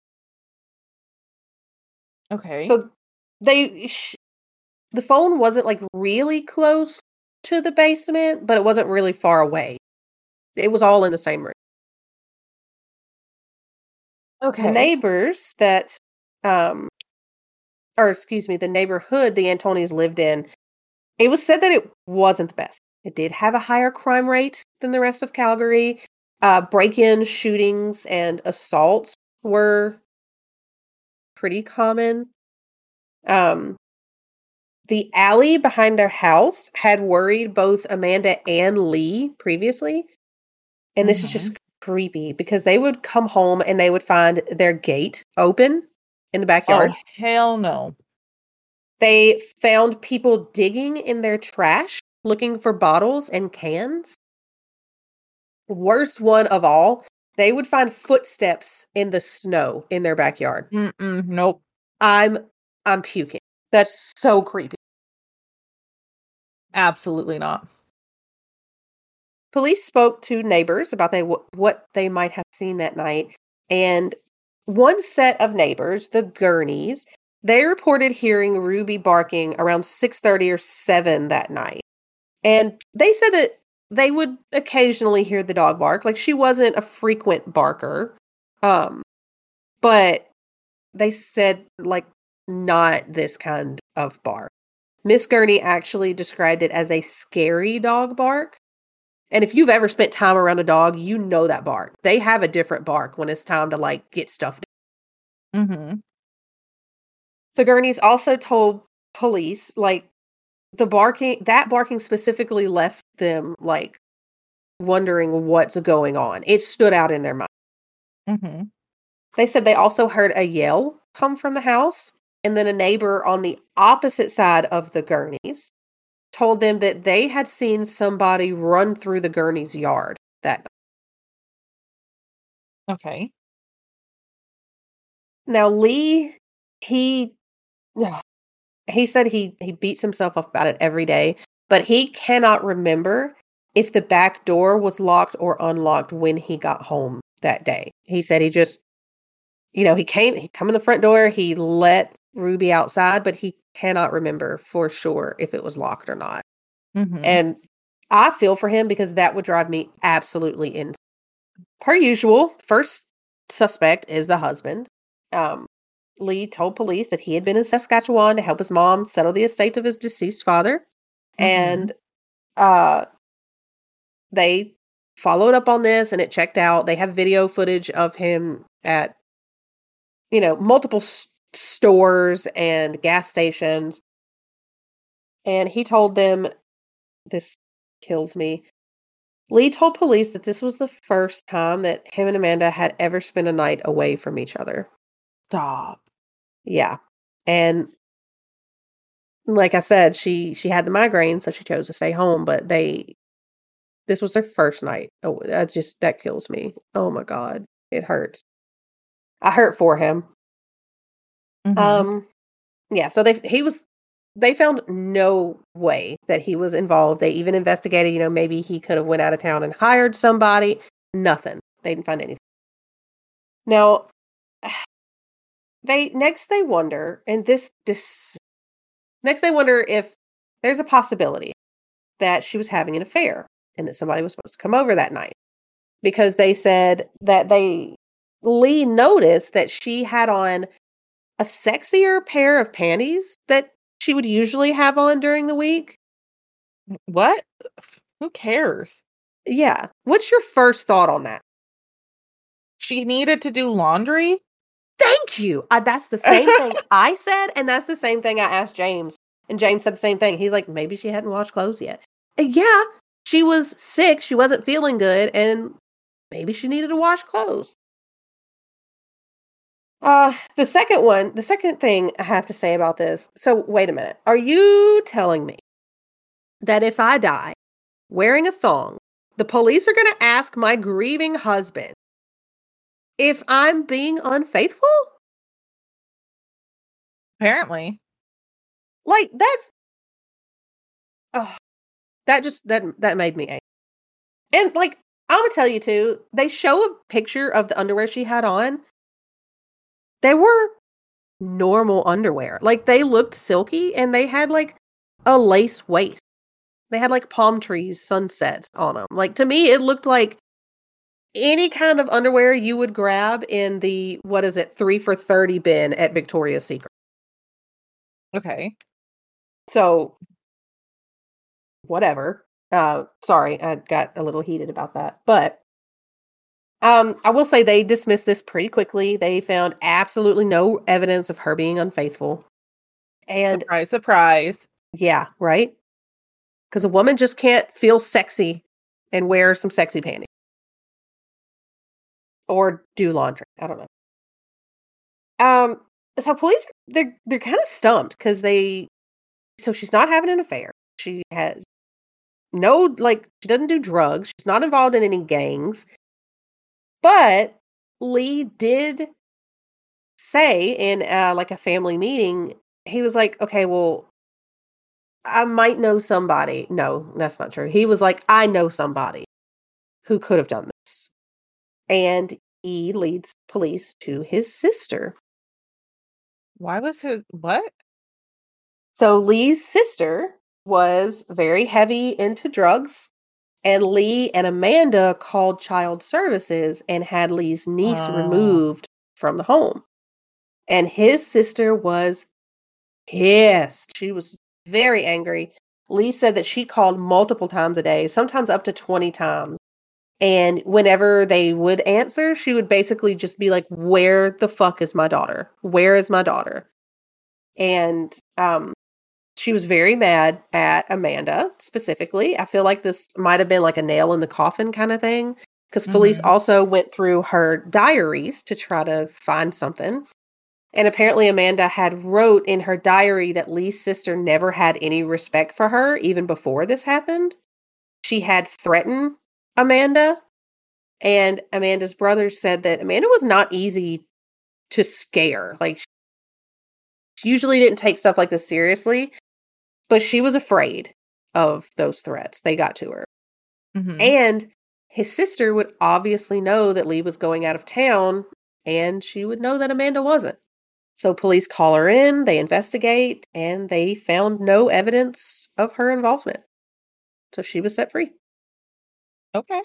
Okay. So the phone wasn't like really close to the basement, but it wasn't really far away. It was all in the same room. Okay. The neighbors that, or excuse me, the neighborhood the Antonis lived in, it was said that it wasn't the best. It did have a higher crime rate than the rest of Calgary. Break-in shootings and assaults were pretty common. The alley behind their house had worried both Amanda and Lee previously. And this is just creepy because they would come home and they would find their gate open in the backyard. Oh, hell no. They found people digging in their trash, looking for bottles and cans. Worst one of all, they would find footsteps in the snow in their backyard. Nope. I'm puking. That's so creepy. Absolutely not. Police spoke to neighbors about what they might have seen that night, and one set of neighbors, the Gurneys, they reported hearing Ruby barking around 6:30 or 7 that night. And they said that they would occasionally hear the dog bark. Like, she wasn't a frequent barker. But they said, like, not this kind of bark. Miss Gurney actually described it as a scary dog bark. And if you've ever spent time around a dog, you know that bark. They have a different bark when it's time to, like, get stuff done. The Gurneys also told police, like, that barking specifically left them, like, wondering what's going on. It stood out in their mind. They said they also heard a yell come from the house, and then a neighbor on the opposite side of the Gurneys told them that they had seen somebody run through the Gurneys' yard that night. Okay. Now, Lee, he said he beats himself up about it every day, but he cannot remember if the back door was locked or unlocked when he got home that day. He said he just, he come in the front door, he let Ruby outside, but he cannot remember for sure if it was locked or not. And I feel for him because that would drive me absolutely insane. Per usual, first suspect is the husband. Lee told police that he had been in Saskatchewan to help his mom settle the estate of his deceased father. And they followed up on this and it checked out. They have video footage of him at, multiple stores and gas stations. And he told them, this kills me. Lee told police that this was the first time that him and Amanda had ever spent a night away from each other. Stop. Yeah. And like I said, she had the migraine, so she chose to stay home, but this was their first night. Oh, that kills me. Oh my God. It hurts. I hurt for him. Yeah, so they found no way that he was involved. They even investigated, maybe he could have went out of town and hired somebody. Nothing. They didn't find anything. Now, they wonder, and next they wonder if there's a possibility that she was having an affair and that somebody was supposed to come over that night. Because they said that Lee noticed that she had on a sexier pair of panties that she would usually have on during the week. What? Who cares? Yeah. What's your first thought on that? She needed to do laundry? Thank you. That's the same thing I said, and that's the same thing I asked James. And James said the same thing. He's like, maybe she hadn't washed clothes yet. And yeah, she was sick. She wasn't feeling good, and maybe she needed to wash clothes. The second thing I have to say about this. So wait a minute. Are you telling me that if I die wearing a thong, the police are going to ask my grieving husband if I'm being unfaithful? Apparently. Like that's oh, that made me angry. And like I'm gonna tell you too, they show a picture of the underwear she had on. They were normal underwear. Like they looked silky and they had like a lace waist. They had like palm trees, sunsets on them. Like to me, it looked like any kind of underwear you would grab in the, what is it, 3 for 30 bin at Victoria's Secret. Okay. So, whatever. Sorry, I got a little heated about that. But I will say they dismissed this pretty quickly. They found absolutely no evidence of her being unfaithful. And Surprise, surprise. yeah, right? Because a woman just can't feel sexy and wear some sexy panties. Or do laundry. I don't know. So police they're kind of stumped because so she's not having an affair. She has no she doesn't do drugs. She's not involved in any gangs. But Lee did say in like a family meeting, he was like, okay, well, I might know somebody. No, that's not true. He was like, I know somebody who could have done this. And he leads police to his sister. Why was his what? So Lee's sister was very heavy into drugs, and Lee and Amanda called child services and had Lee's niece Oh. removed from the home. And his sister was pissed. She was very angry. Lee said that she called multiple times a day, sometimes up to 20 times. And whenever they would answer, she would basically just be like, "Where the fuck is my daughter? Where is my daughter?" And she was very mad at Amanda specifically. I feel like this might have been like a nail in the coffin kind of thing because police Mhm. also went through her diaries to try to find something. And apparently Amanda had wrote in her diary that Lee's sister never had any respect for her even before this happened. She had threatened Amanda, and Amanda's brother said that Amanda was not easy to scare. Like she usually didn't take stuff like this seriously, but she was afraid of those threats. They got to her. Mhm. And his sister would obviously know that Lee was going out of town, and she would know that Amanda wasn't. So police call her in, they investigate, and they found no evidence of her involvement. So she was set free. Okay.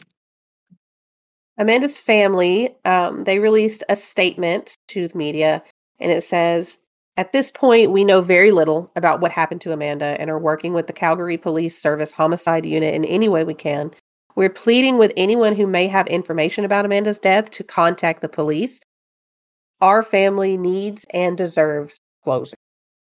Amanda's family, they released a statement to the media, and it says, "At this point, we know very little about what happened to Amanda and are working with the Calgary Police Service Homicide Unit in any way we can. We're pleading with anyone who may have information about Amanda's death to contact the police. Our family needs and deserves closure."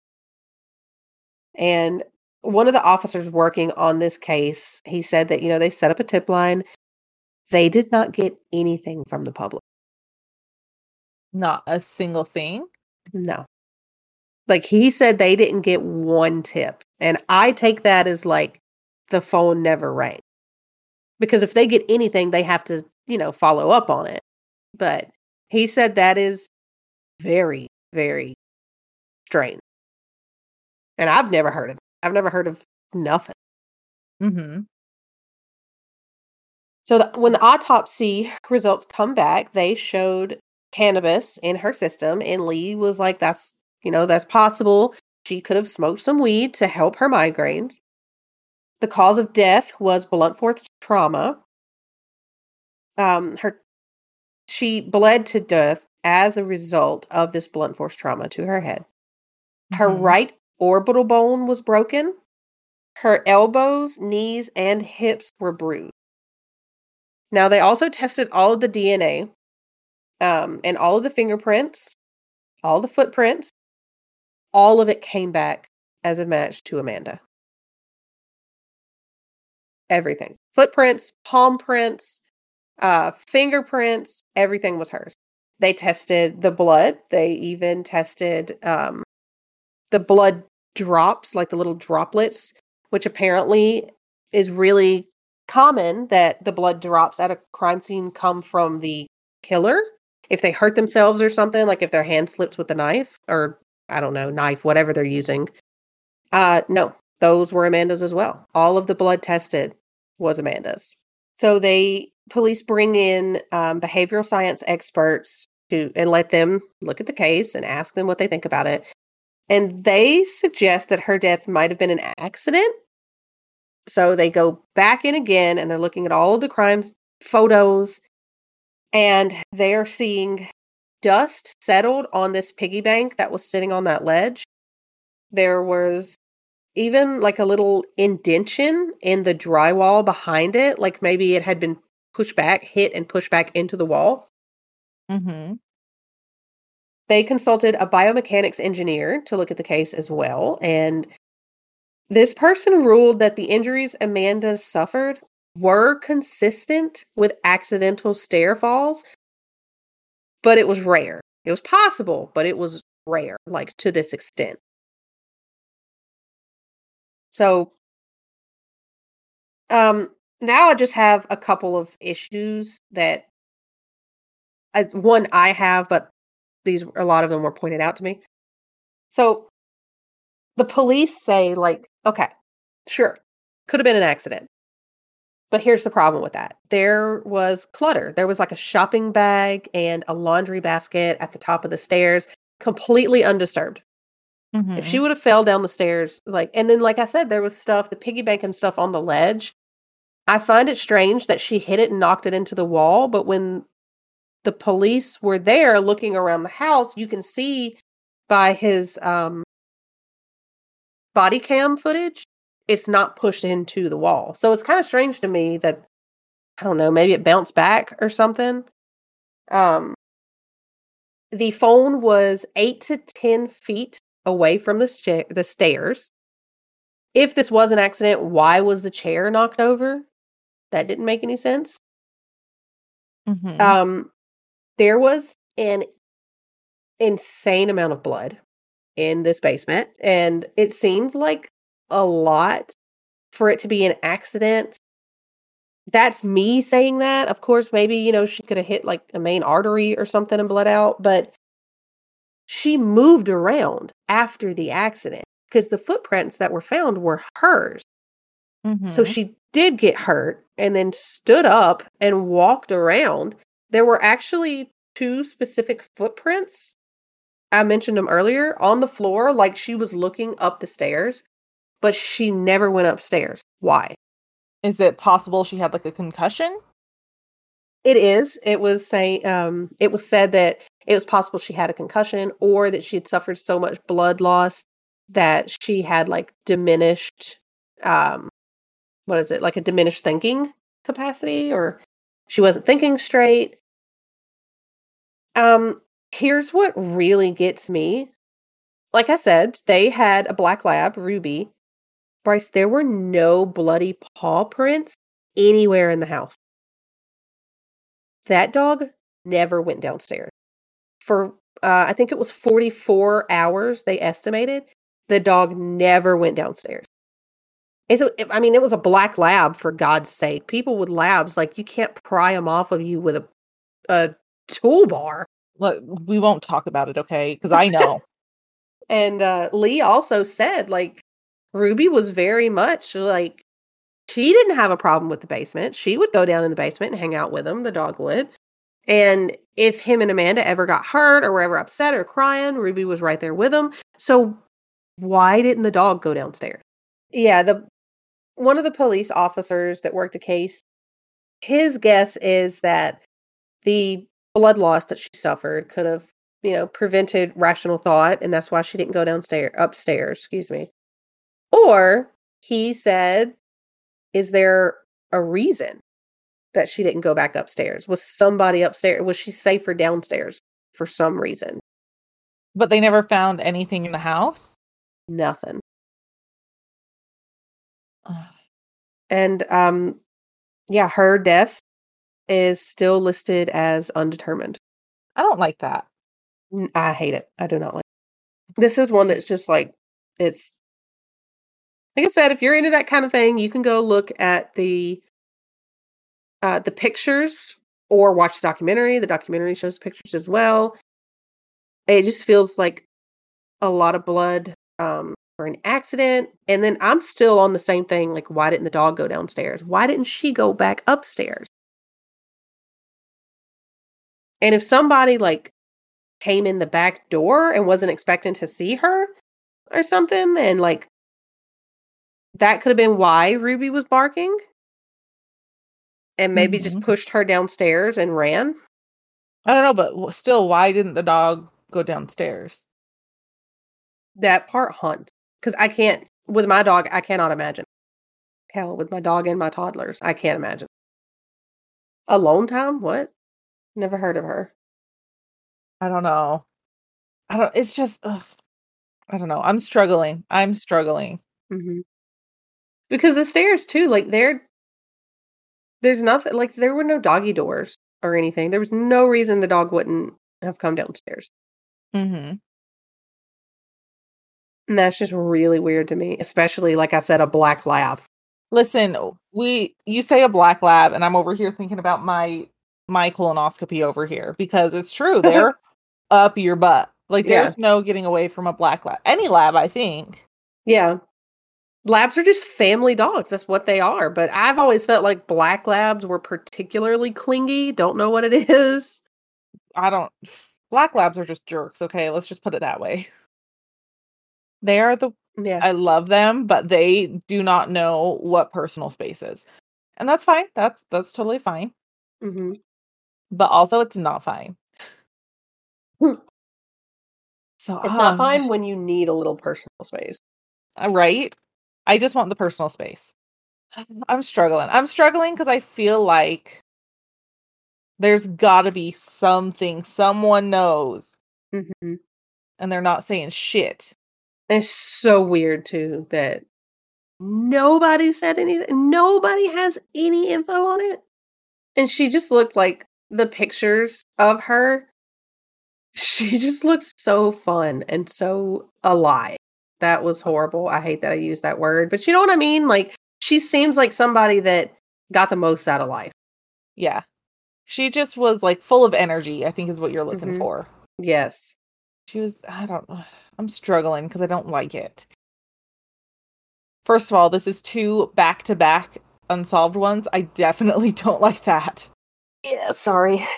And one of the officers working on this case, he said that, they set up a tip line. They did not get anything from the public. Not a single thing? No. Like he said they didn't get one tip. And I take that as like the phone never rang. Because if they get anything, they have to, follow up on it. But he said that is very, very strange. And I've never heard of it. I've never heard of nothing. Mhm. So when the autopsy results come back, they showed cannabis in her system, and Lee was like, that's possible. She could have smoked some weed to help her migraines. The cause of death was blunt force trauma. Her She bled to death as a result of this blunt force trauma to her head. Her Mhm. right orbital bone was broken. Her elbows, knees, and hips were bruised. Now they also tested all of the DNA, and all of the fingerprints, all the footprints, all of it came back as a match to Amanda. Everything. Footprints, palm prints, fingerprints, everything was hers. They tested the blood. They even tested the blood drops, like the little droplets, which apparently is really common that the blood drops at a crime scene come from the killer. If they hurt themselves or something, like if their hand slips with a knife or, I don't know, knife, whatever they're using. No, those were Amanda's as well. All of the blood tested was Amanda's. So police bring in behavioral science experts and let them look at the case and ask them what they think about it. And they suggest that her death might have been an accident. So they go back in again and they're looking at all of the crimes photos, and they're seeing dust settled on this piggy bank that was sitting on that ledge. There was even like a little indention in the drywall behind it, like maybe it had been hit and pushed back into the wall. Mm-hmm. They consulted a biomechanics engineer to look at the case as well, and this person ruled that the injuries Amanda suffered were consistent with accidental stair falls, but it was rare. It was possible, but it was rare, like to this extent. So, now I just have a couple of issues that one I have, but a lot of them were pointed out to me. So, the police say, like, okay, sure, could have been an accident. But here's the problem with that. There was clutter. There was like a shopping bag and a laundry basket at the top of the stairs, completely undisturbed. If she would have fell down the stairs, and then, like I said, there was stuff, the piggy bank and stuff on the ledge. I find it strange that she hit it and knocked it into the wall, but when the police were there looking around the house, you can see by his body cam footage, it's not pushed into the wall. So it's kind of strange to me that, I don't know, maybe it bounced back or something. The phone was 8 to 10 feet away from the stairs. If this was an accident, why was the chair knocked over? That didn't make any sense. Mm-hmm. There was an insane amount of blood in this basement, and it seemed like a lot for it to be an accident. That's me saying that. Of course, maybe, she could have hit like a main artery or something and bled out, but she moved around after the accident because the footprints that were found were hers. Mm-hmm. So she did get hurt and then stood up and walked around. There were actually 2 specific footprints. I mentioned them earlier on the floor, like she was looking up the stairs, but she never went upstairs. Why? Is it possible she had like a concussion? It is. It was said that it was possible she had a concussion or that she had suffered so much blood loss that she had like diminished, like a diminished thinking capacity, or she wasn't thinking straight. Here's what really gets me. Like I said, they had a black lab, Ruby. Bryce, there were no bloody paw prints anywhere in the house. That dog never went downstairs. For, I think it was 44 hours, they estimated, the dog never went downstairs. It was a black lab, for God's sake. People with labs, like, you can't pry them off of you with a toolbar. Look, we won't talk about it, okay? Because I know. And Lee also said, like, Ruby was very much, like, she didn't have a problem with the basement. She would go down in the basement and hang out with him, the dog would. And if him and Amanda ever got hurt or were ever upset or crying, Ruby was right there with him. So why didn't the dog go downstairs? Yeah, one of the police officers that worked the case, his guess is that the blood loss that she suffered could have, prevented rational thought, and that's why she didn't go upstairs, excuse me. Or he said, is there a reason that she didn't go back upstairs? Was somebody upstairs? Was she safer downstairs for some reason? But they never found anything in the house? Nothing. And, her death is still listed as undetermined. I don't like that. I hate it. I do not like it. This is one that's just like, it's like I said, if you're into that kind of thing, you can go look at the pictures or watch the documentary. The documentary shows pictures as well. It just feels like a lot of blood for an accident. And then I'm still on the same thing. Like, why didn't the dog go downstairs? Why didn't she go back upstairs? And if somebody like came in the back door and wasn't expecting to see her or something, and like that could have been why Ruby was barking and maybe just Mhm. pushed her downstairs and ran. I don't know, but still, why didn't the dog go downstairs? That part haunts because I can't with my dog. I cannot imagine. Hell, with my dog and my toddlers, I can't imagine. Alone time? What? Never heard of her. I don't know. It's just, ugh, I don't know. I'm struggling. Mhm. Because the stairs too, like there's nothing like there were no doggy doors or anything. There was no reason the dog wouldn't have come downstairs. Mm-hmm. And that's just really weird to me, especially like I said, a black lab. Listen, you say a black lab, and I'm over here thinking about my colonoscopy over here because it's true. They're up your butt. Like Yeah. there's no getting away from a black lab. Any lab, I think. Yeah. Labs are just family dogs. That's what they are. But I've always felt like black labs were particularly clingy. Don't know what it is. Black labs are just jerks. Okay, let's just put it that way. They are Yeah. I love them, but they do not know what personal space is. And that's fine. That's totally fine. Mm-hmm. But also it's not fine. So It's not fine when you need a little personal space. Right? I just want the personal space. I'm struggling because I feel like there's gotta be something someone knows Mm-hmm. and they're not saying shit. And it's so weird too that nobody said anything. Nobody has any info on it. And she just looked like the pictures of her. She just looked so fun and so alive. That was horrible. I hate that I used that word, but you know what I mean? Like, she seems like somebody that got the most out of life. Yeah. She just was like full of energy, I think is what you're looking Mhm. for. Yes. She was, I'm struggling because I don't like it. First of all, this is 2 back-to-back unsolved ones. I definitely don't like that. Yeah, sorry.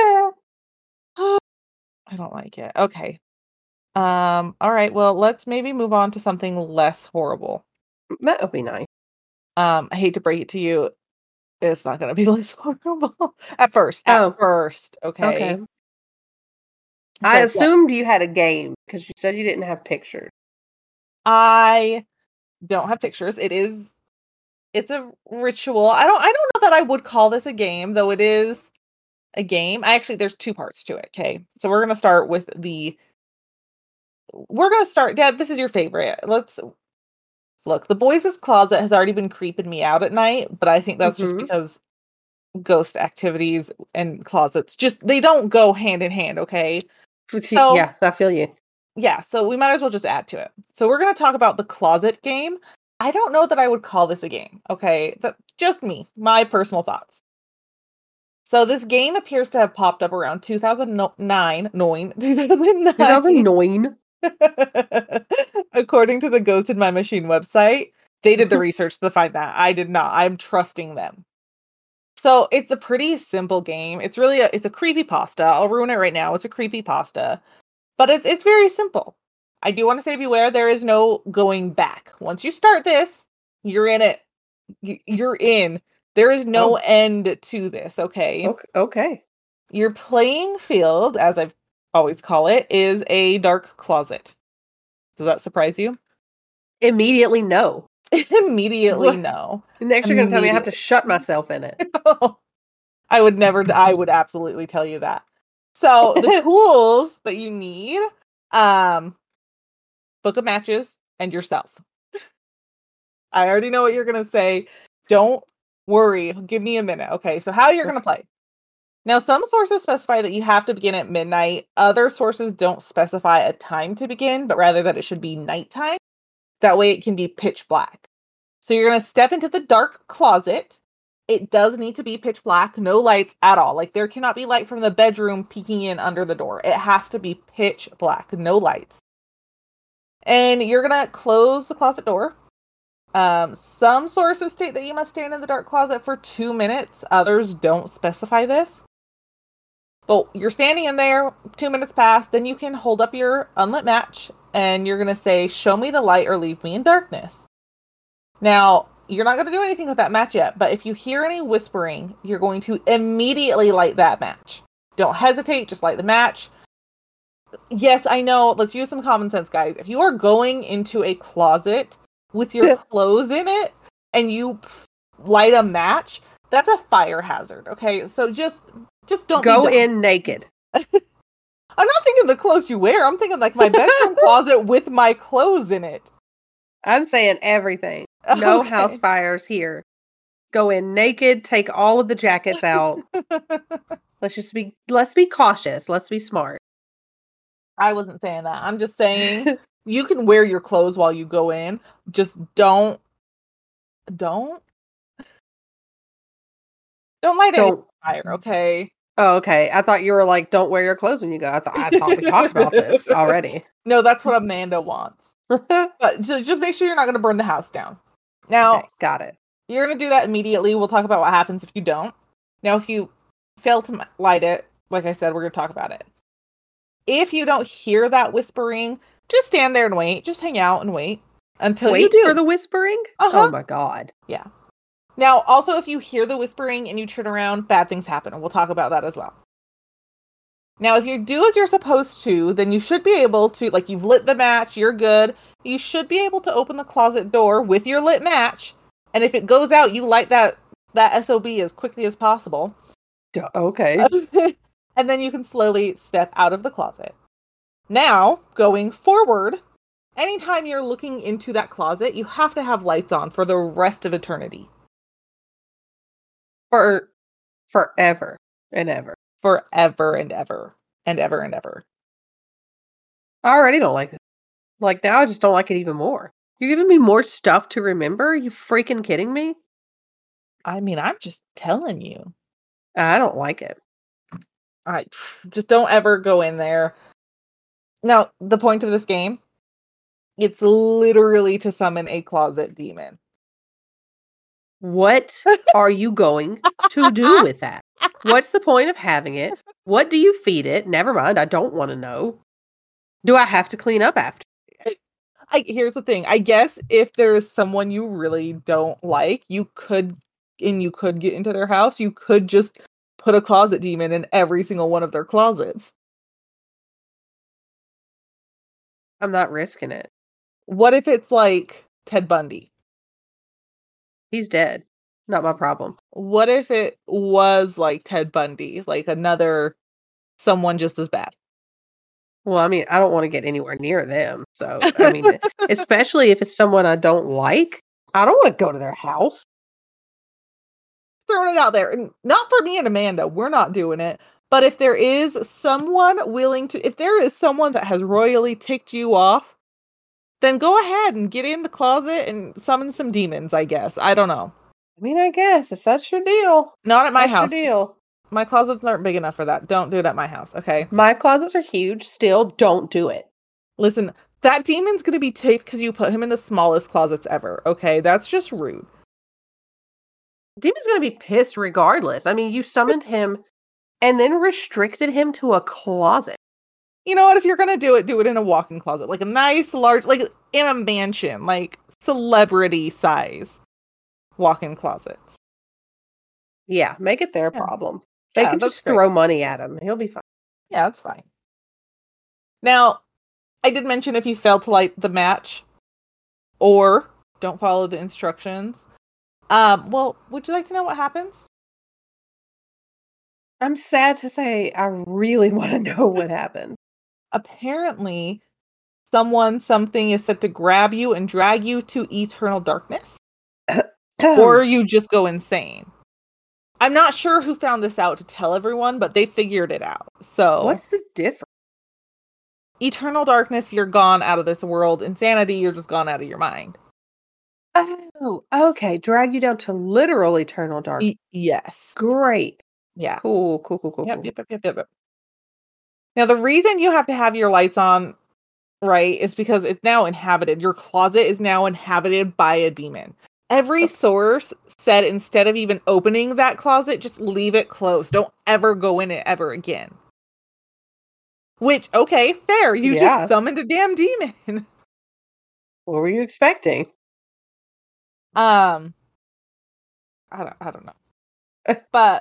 I don't like it. Okay. All right. Well, let's maybe move on to something less horrible. That would be nice. I hate to break it to you, it's not going to be less horrible at first. Oh. Okay. Okay. I So, assumed you had a game because you said you didn't have pictures. I don't have pictures. It's a ritual. I don't know that I would call this a game, though it is a game. There's 2 parts to it. Okay. So we're going to start with Dad, this is your favorite. Let's look. The boys' closet has already been creeping me out at night, but I think that's just Mhm. because ghost activities and closets they don't go hand in hand. Okay. So Yeah, I feel you. yeah, so we might as well just add to it. So we're going to talk about the closet game. I don't know that I would call this a game. Okay. That's just me, my personal thoughts. So this game appears to have popped up around 2009. 2009. According to the Ghost in My Machine website. They did the research to find that. I did not. I'm trusting them. So it's a pretty simple game. It's really it's a creepypasta. I'll ruin it right now. It's a creepypasta. But it's very simple. I do want to say beware, there is no going back. Once you start this, you're in it. You're in. There is no end to this, okay? Okay. Your playing field, as I've always call it, is a dark closet. Does that surprise you? Immediately no. Immediately What? no. Next you're going to tell me I have to shut myself in it. I would absolutely tell you that. So the tools that you need, book of matches and yourself. I already know what you're going to say. Don't worry. Give me a minute. Okay. So how you're going to play. Now, some sources specify that you have to begin at midnight. Other sources don't specify a time to begin, but rather that it should be nighttime. That way it can be pitch black. So you're going to step into the dark closet. It does need to be pitch black, no lights at all. Like, there cannot be light from the bedroom peeking in under the door. It has to be pitch black, no lights. And you're going to close the closet door. Some sources state that you must stand in the dark closet for 2 minutes. Others don't specify this. But you're standing in there, 2 minutes pass, then you can hold up your unlit match and you're going to say, show me the light or leave me in darkness. Now, you're not going to do anything with that match yet, but if you hear any whispering, you're going to immediately light that match. Don't hesitate, just light the match. Yes, I know, let's use some common sense, guys. If you are going into a closet with your clothes in it and you light a match, that's a fire hazard, okay? So just don't go in naked. I'm not thinking the clothes you wear. I'm thinking like my bedroom closet with my clothes in it. I'm saying everything. No house fires here. Go in naked, take all of the jackets out. Let's be cautious. Let's be smart. I wasn't saying that. I'm just saying you can wear your clothes while you go in. Just don't light any fire, okay? Oh, okay. I thought you were like, don't wear your clothes when you go. I thought we talked about this already. No, that's what Amanda wants. But just make sure you're not going to burn the house down. Now, okay, got it. You're going to do that immediately. We'll talk about what happens if you don't. Now, if you fail to light it, like I said, we're going to talk about it. If you don't hear that whispering, just stand there and wait. Just hang out and wait until you do. Wait for the whispering? Oh my God. Yeah. Now, also, if you hear the whispering and you turn around, bad things happen, and we'll talk about that as well. Now, if you do as you're supposed to, then you should be able to, like, you've lit the match, you're good. You should be able to open the closet door with your lit match, and if it goes out, you light that SOB as quickly as possible. Okay. And then you can slowly step out of the closet. Now, going forward, anytime you're looking into that closet, you have to have lights on for the rest of eternity. For forever and ever. Forever and ever. And ever and ever. I already don't like it. Like, now I just don't like it even more. You're giving me more stuff to remember? Are you freaking kidding me? I mean, I'm just telling you. I don't like it. I just don't ever go in there. Now, the point of this game, it's literally to summon a closet demon. What are you going to do with that? What's the point of having it? What do you feed it? Never mind, I don't want to know. Do I have to clean up after? Here's the thing. I guess if there is someone you really don't like, you could get into their house. You could just put a closet demon in every single one of their closets. I'm not risking it. What if it's like Ted Bundy? He's dead. Not my problem. What if it was like Ted Bundy? Like someone just as bad? Well, I mean, I don't want to get anywhere near them. So, I mean, especially if it's someone I don't like, I don't want to go to their house. Throwing it out there. Not for me and Amanda. We're not doing it. But if there is someone if there is someone that has royally ticked you off, then go ahead and get in the closet and summon some demons, I guess. I don't know. I mean, I guess, if that's your deal. Not at my house. Your deal. My closets aren't big enough for that. Don't do it at my house, okay? My closets are huge. Still, don't do it. Listen, that demon's going to be ticked because you put him in the smallest closets ever, okay? That's just rude. Demon's going to be pissed regardless. I mean, you summoned him and then restricted him to a closet. You know what? If you're going to do it in a walk-in closet. Like a nice, large, like in a mansion. Like celebrity size walk-in closets. Yeah, make it their problem. They can just throw money at him. He'll be fine. Yeah, that's fine. Now, I did mention if you fail to light the match or don't follow the instructions. Well, would you like to know what happens? I'm sad to say I really want to know what happened. Apparently, something is set to grab you and drag you to eternal darkness. Or you just go insane. I'm not sure who found this out to tell everyone, but they figured it out. So What's the difference? eternal darkness, you're gone out of this world. Insanity, you're just gone out of your mind. Oh, okay. Drag you down to literal eternal darkness. Yes. Great. Yeah. Cool. Yep. Now, the reason you have to have your lights on, right, is because it's now inhabited. Your closet is now inhabited by a demon. Every source said instead of even opening that closet, just leave it closed. Don't ever go in it ever again. Which, okay, fair. You just summoned a damn demon. What were you expecting? I don't know. But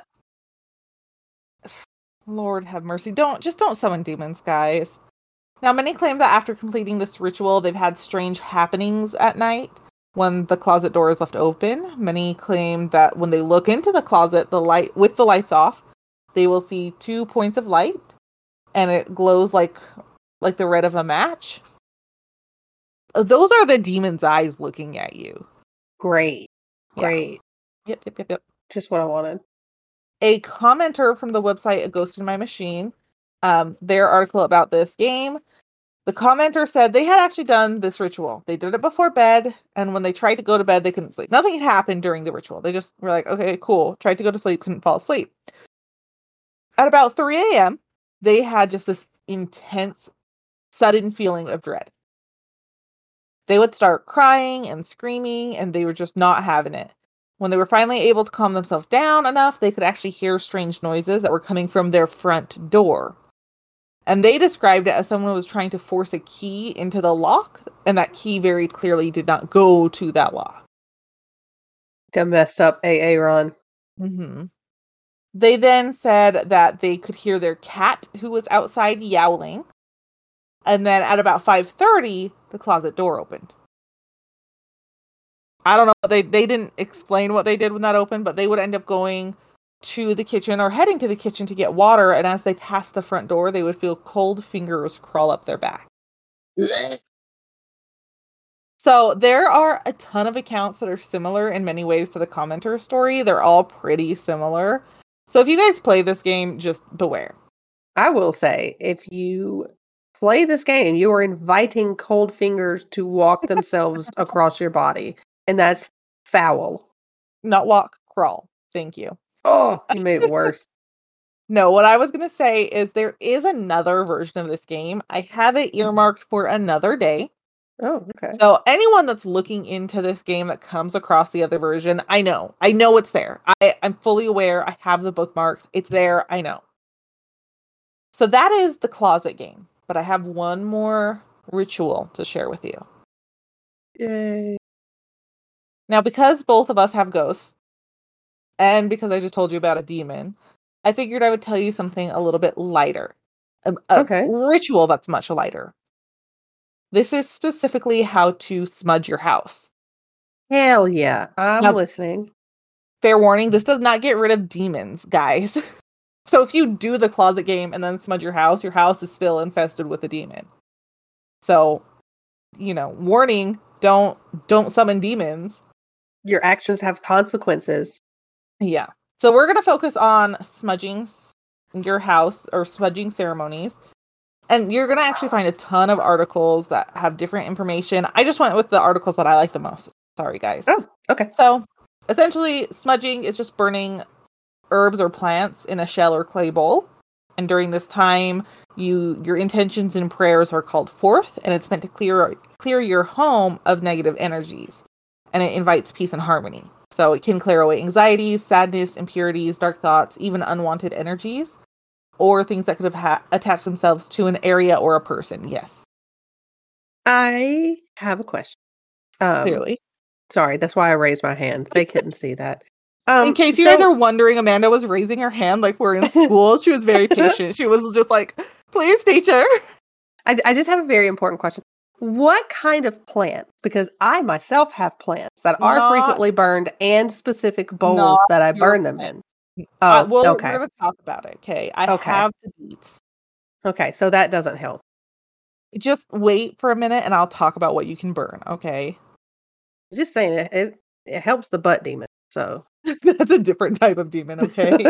Lord have mercy. Don't summon demons, guys. Now, many claim that after completing this ritual, they've had strange happenings at night when the closet door is left open. Many claim that when they look into the closet, with the lights off, they will see 2 points of light, and it glows like the red of a match. Those are the demon's eyes looking at you. Great. Yep. Just what I wanted. A commenter from the website A Ghost in My Machine, their article about this game, the commenter said they had actually done this ritual. They did it before bed, and when they tried to go to bed, they couldn't sleep. Nothing had happened during the ritual. They just were like, okay, cool. Tried to go to sleep, couldn't fall asleep. At about 3 a.m., they had just this intense, sudden feeling of dread. They would start crying and screaming, and they were just not having it. When they were finally able to calm themselves down enough, they could actually hear strange noises that were coming from their front door. And they described it as someone was trying to force a key into the lock, and that key very clearly did not go to that lock. Got messed up, Aaron. Mm-hmm. They then said that they could hear their cat, who was outside, yowling. And then at about 5:30, the closet door opened. I don't know. They didn't explain what they did when that opened, but they would end up going to the kitchen or heading to the kitchen to get water. And as they passed the front door, they would feel cold fingers crawl up their back. So there are a ton of accounts that are similar in many ways to the commenter story. They're all pretty similar. So if you guys play this game, just beware. I will say, if you play this game, you are inviting cold fingers to walk themselves across your body. And that's foul. Not walk, crawl. Thank you. Oh, you made it worse. No, what I was going to say is there is another version of this game. I have it earmarked for another day. Oh, okay. So anyone that's looking into this game that comes across the other version, I know it's there. I'm fully aware. I have the bookmarks. It's there. I know. So that is the closet game. But I have one more ritual to share with you. Yay. Now, because both of us have ghosts, and because I just told you about a demon, I figured I would tell you something a little bit lighter. A ritual that's much lighter. This is specifically how to smudge your house. Hell yeah. I'm listening. Fair warning, this does not get rid of demons, guys. So if you do the closet game and then smudge your house is still infested with a demon. So, warning, don't summon demons. Your actions have consequences. Yeah. So we're going to focus on smudging your house or smudging ceremonies. And you're going to actually find a ton of articles that have different information. I just went with the articles that I like the most. Sorry, guys. Oh, okay. So essentially, smudging is just burning herbs or plants in a shell or clay bowl. And during this time, your intentions and prayers are called forth, and it's meant to clear your home of negative energies. And it invites peace and harmony. So it can clear away anxieties, sadness, impurities, dark thoughts, even unwanted energies, or things that could have attached themselves to an area or a person. Yes. I have a question. Clearly. Sorry, that's why I raised my hand. They couldn't see that. In case you guys are wondering, Amanda was raising her hand like we're in school. She was very patient. She was just like, please, teacher. I just have a very important question. What kind of plants? Because I myself have plants that are frequently burned and specific bowls that I burn them in. Oh, we're going to talk about it. Okay. I have the deets. Okay, so that doesn't help. Just wait for a minute and I'll talk about what you can burn. Okay. Just saying it helps the butt demon. So That's a different type of demon, okay?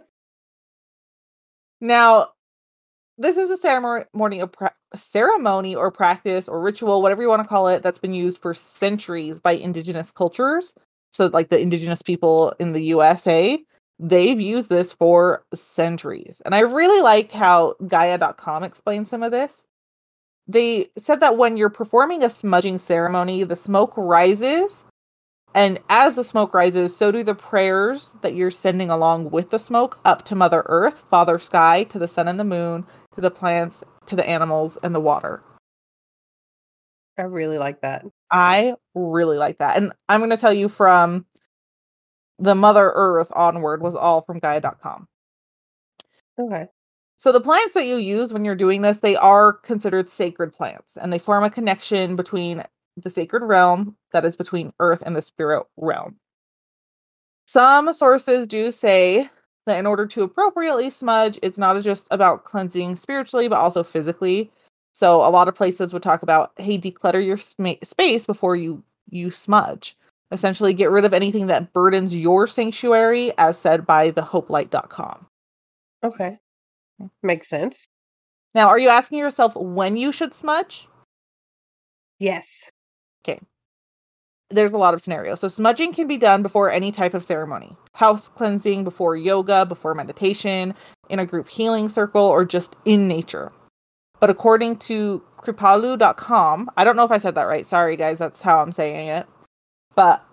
Now, this is a ceremony or practice or ritual, whatever you want to call it, that's been used for centuries by indigenous cultures. So, like the indigenous people in the USA, they've used this for centuries. And I really liked how Gaia.com explained some of this. They said that when you're performing a smudging ceremony, the smoke rises. And as the smoke rises, so do the prayers that you're sending along with the smoke up to Mother Earth, Father Sky, to the sun and the moon, to the plants, to the animals, and the water. I really like that. I really like that. And I'm going to tell you from the Mother Earth onward was all from Gaia.com. Okay. So the plants that you use when you're doing this, they are considered sacred plants, and they form a connection between the sacred realm that is between Earth and the spirit realm. Some sources do say that in order to appropriately smudge, it's not just about cleansing spiritually, but also physically. So a lot of places would talk about, hey, declutter your space before you smudge. Essentially, get rid of anything that burdens your sanctuary, as said by thehopelight.com. Okay. Makes sense. Now, are you asking yourself when you should smudge? Yes. Okay. There's a lot of scenarios. So smudging can be done before any type of ceremony. House cleansing, before yoga, before meditation, in a group healing circle, or just in nature. But according to kripalu.com, I don't know if I said that right. Sorry, guys. That's how I'm saying it. But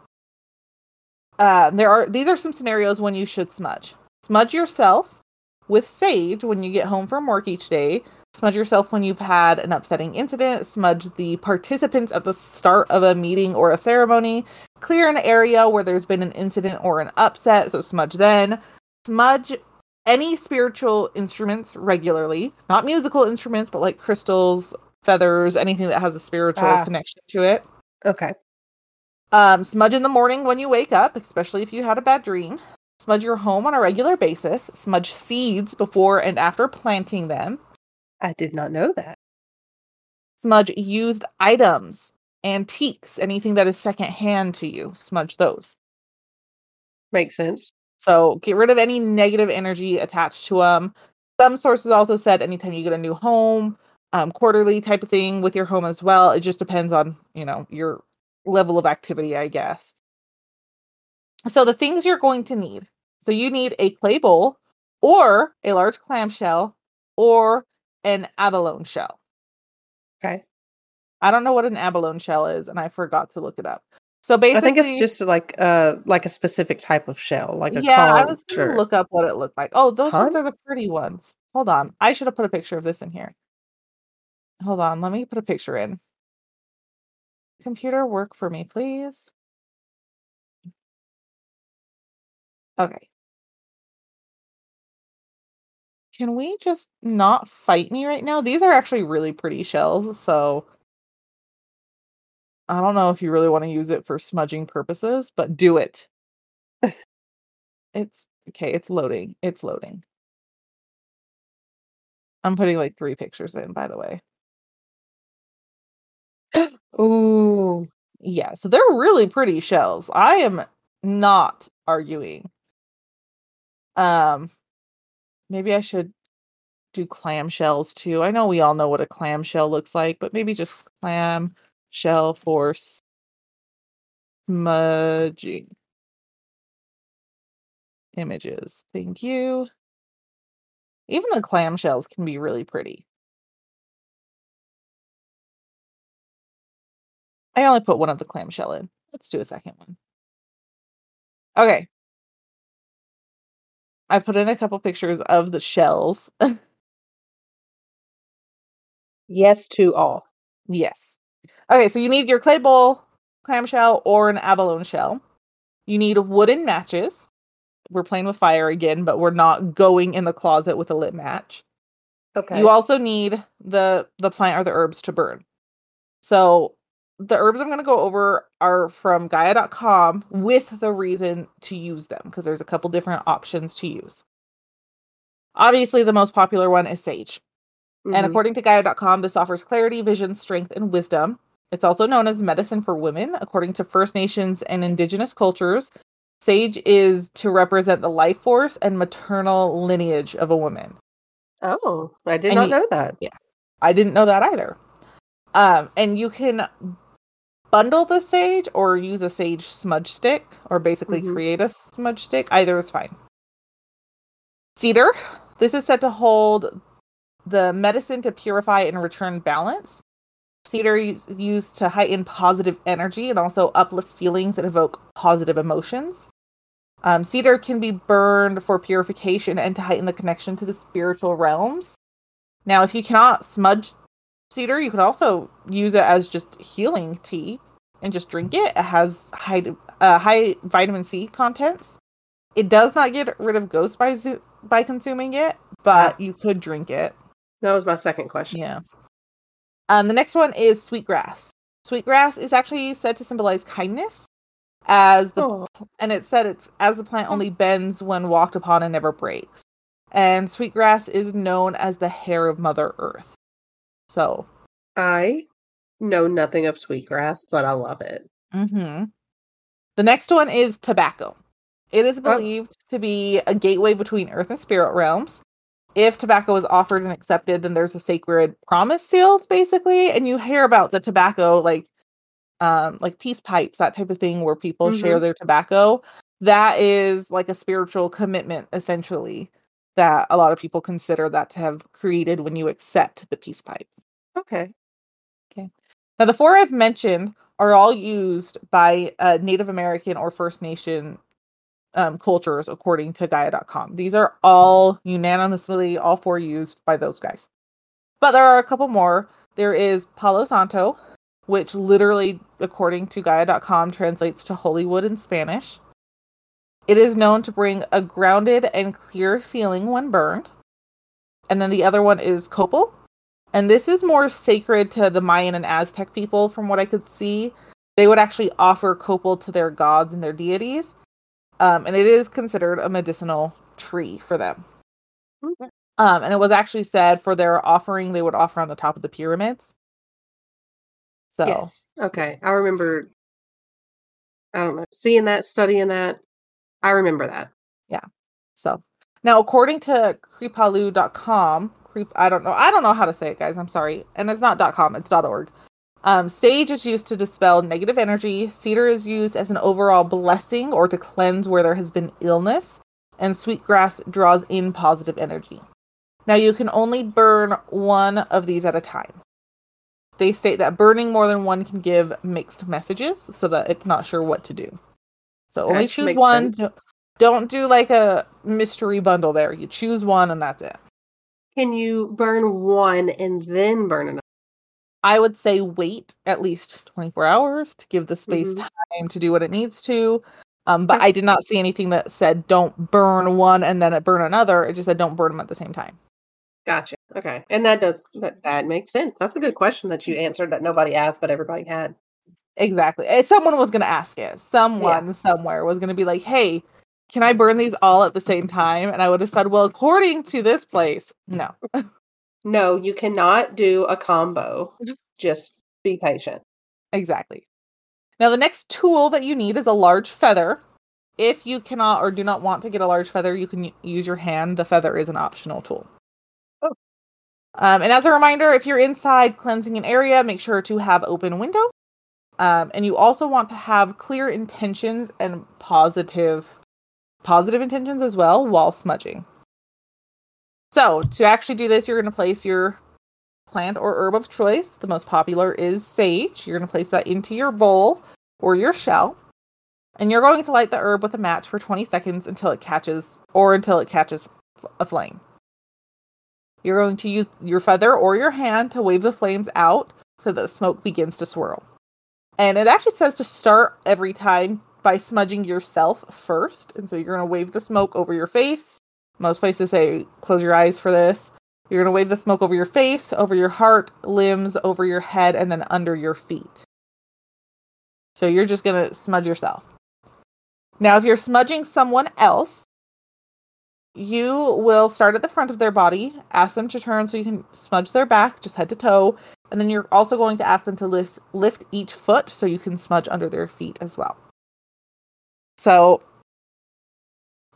these are some scenarios when you should smudge. Smudge yourself with sage when you get home from work each day. Smudge yourself when you've had an upsetting incident. Smudge the participants at the start of a meeting or a ceremony. Clear an area where there's been an incident or an upset, so smudge then. Smudge any spiritual instruments regularly. Not musical instruments, but like crystals, feathers, anything that has a spiritual connection to it. Okay. Smudge in the morning when you wake up, especially if you had a bad dream. Smudge your home on a regular basis. Smudge seeds before and after planting them. I did not know that. Smudge used items, antiques, anything that is secondhand to you. Smudge those. Makes sense. So get rid of any negative energy attached to them. Some sources also said anytime you get a new home, quarterly type of thing with your home as well. It just depends on, your level of activity, I guess. So the things you're going to need. So you need a clay bowl or a large clamshell or an abalone shell. Okay. I don't know what an abalone shell is, and I forgot to look it up. So basically, I think it's just like a specific type of shell, like a I was going to conch. look up what it looked like. Oh, those ones Conch? are the pretty ones. Hold on. I should have put a picture of this in here. Hold on. Let me put a picture in. Computer, work for me, please. Okay. Can we just not fight me right now? These are actually really pretty shells, so I don't know if you really want to use it for smudging purposes, but do it. It's okay, it's loading. It's loading. I'm putting like 3 pictures in, by the way. Ooh. Yeah, so they're really pretty shells. I am not arguing. Maybe I should do clamshells too. I know we all know what a clamshell looks like, but maybe just clamshell for smudging images. Thank you. Even the clamshells can be really pretty. I only put one of the clamshell in. Let's do a second one. Okay. I put in a couple pictures of the shells. Yes to all. Yes. Okay, so you need your clay bowl, clamshell, or an abalone shell. You need wooden matches. We're playing with fire again, but we're not going in the closet with a lit match. Okay. You also need the plant or the herbs to burn. So the herbs I'm going to go over are from Gaia.com with the reason to use them, because there's a couple different options to use. Obviously, the most popular one is sage. And according to Gaia.com, this offers clarity, vision, strength, and wisdom. It's also known as medicine for women. According to First Nations and Indigenous cultures, Sage is to represent the life force and maternal lineage of a woman. Oh, I did not know that. Yeah, I didn't know that either. And you can bundle the sage or use a sage smudge stick, or basically create a smudge stick. Either is fine. Cedar. This is said to hold the medicine to purify and return balance. Cedar is used to heighten positive energy and also uplift feelings and evoke positive emotions. Cedar can be burned for purification and to heighten the connection to the spiritual realms. Now, if you cannot smudge cedar, you could also use it as just healing tea and just drink it. It has high vitamin C contents. It does not get rid of ghosts by consuming it, but you could drink it. That was my second question. Yeah. The next one is sweetgrass. Sweetgrass is actually said to symbolize kindness, and it's said it's as the plant only bends when walked upon and never breaks. And sweetgrass is known as the hair of Mother Earth. So, I know nothing of sweetgrass, but I love it. The next one is tobacco. It is believed to be a gateway between earth and spirit realms. If tobacco is offered and accepted, then there's a sacred promise sealed, basically. And you hear about the tobacco, like peace pipes, that type of thing, where people share their tobacco. That is like a spiritual commitment, essentially, that a lot of people consider that to have created when you accept the peace pipe. Okay. Now, the 4 I've mentioned are all used by Native American or First Nation cultures, according to Gaia.com. These are all unanimously, all 4 used by those guys. But there are a couple more. There is Palo Santo, which literally, according to Gaia.com, translates to holy wood in Spanish. It is known to bring a grounded and clear feeling when burned. And then the other one is copal. And this is more sacred to the Mayan and Aztec people, from what I could see. They would actually offer copal to their gods and their deities. And it is considered a medicinal tree for them. Okay. And it was actually said for their offering, they would offer on the top of the pyramids. So, yes. Okay. I remember, I don't know, seeing that, studying that. I remember that. Yeah. So, now according to creepalu.com, I don't know how to say it, guys. I'm sorry. And it's not .com, it's .org. Sage is used to dispel negative energy. Cedar is used as an overall blessing or to cleanse where there has been illness. And sweetgrass draws in positive energy. Now, you can only burn one of these at a time. They state that burning more than one can give mixed messages, so that it's not sure what to do. So only choose one. Don't do like a mystery bundle there. You choose one and that's it. Can you burn one and then burn another? I would say wait at least 24 hours to give the space time to do what it needs to. But I did not see anything that said don't burn one and then burn another. It just said don't burn them at the same time. Gotcha. Okay. And that makes sense. That's a good question that you answered that nobody asked, but everybody had. Exactly. Someone was going to ask it. Someone somewhere was going to be like, hey, can I burn these all at the same time? And I would have said, well, according to this place, no. No, you cannot do a combo. Just be patient. Exactly. Now, the next tool that you need is a large feather. If you cannot or do not want to get a large feather, you can use your hand. The feather is an optional tool. Oh. And as a reminder, if you're inside cleansing an area, make sure to have open window. And you also want to have clear intentions and positive intentions as well while smudging. So to actually do this, you're going to place your plant or herb of choice. The most popular is sage. You're going to place that into your bowl or your shell. And you're going to light the herb with a match for 20 seconds until it catches a flame. You're going to use your feather or your hand to wave the flames out so that the smoke begins to swirl. And it actually says to start every time by smudging yourself first. And so you're going to wave the smoke over your face. Most places say close your eyes for this. You're going to wave the smoke over your face, over your heart, limbs, over your head, and then under your feet. So you're just going to smudge yourself. Now, if you're smudging someone else, you will start at the front of their body, ask them to turn so you can smudge their back, just head to toe. And then you're also going to ask them to lift each foot so you can smudge under their feet as well. So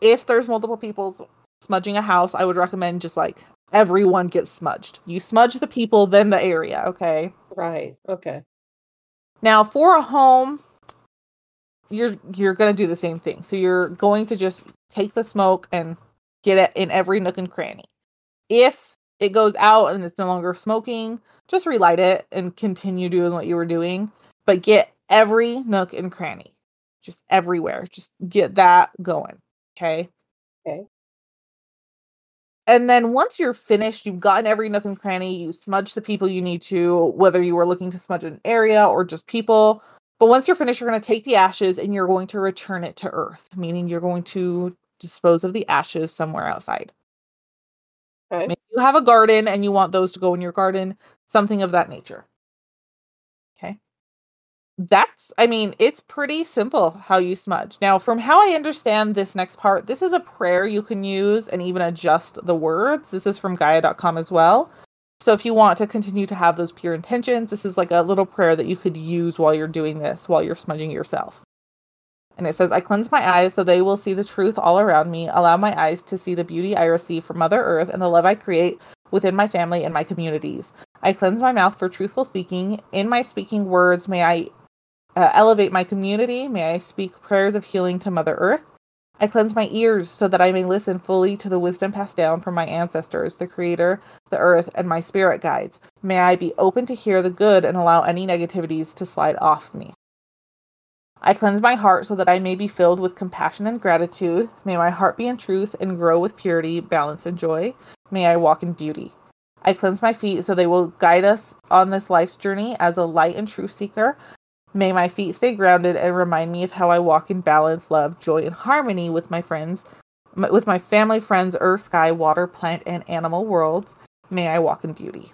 if there's multiple people smudging a house, I would recommend just like everyone gets smudged. You smudge the people, then the area, okay? Right. Okay. Now, for a home, you're going to do the same thing. So you're going to just take the smoke and get it in every nook and cranny. If it goes out and it's no longer smoking, just relight it and continue doing what you were doing. But get every nook and cranny. Just everywhere. Just get that going. Okay? Okay. And then once you're finished, you've gotten every nook and cranny, you smudge the people you need to, whether you were looking to smudge an area or just people. But once you're finished, you're going to take the ashes and you're going to return it to earth, meaning you're going to dispose of the ashes somewhere outside. Okay. Maybe you have a garden and you want those to go in your garden, something of that nature. Okay. It's pretty simple how you smudge. Now, from how I understand this next part, this is a prayer you can use and even adjust the words. This is from Gaia.com as well. So if you want to continue to have those pure intentions, this is like a little prayer that you could use while you're doing this, while you're smudging yourself. And it says, I cleanse my eyes so they will see the truth all around me. Allow my eyes to see the beauty I receive from Mother Earth and the love I create within my family and my communities. I cleanse my mouth for truthful speaking. In my speaking words, may I elevate my community. May I speak prayers of healing to Mother Earth. I cleanse my ears so that I may listen fully to the wisdom passed down from my ancestors, the Creator, the Earth, and my spirit guides. May I be open to hear the good and allow any negativities to slide off me. I cleanse my heart so that I may be filled with compassion and gratitude. May my heart be in truth and grow with purity, balance, and joy. May I walk in beauty. I cleanse my feet so they will guide us on this life's journey as a light and truth seeker. May my feet stay grounded and remind me of how I walk in balance, love, joy, and harmony with my friends, with my family, friends, earth, sky, water, plant, and animal worlds. May I walk in beauty.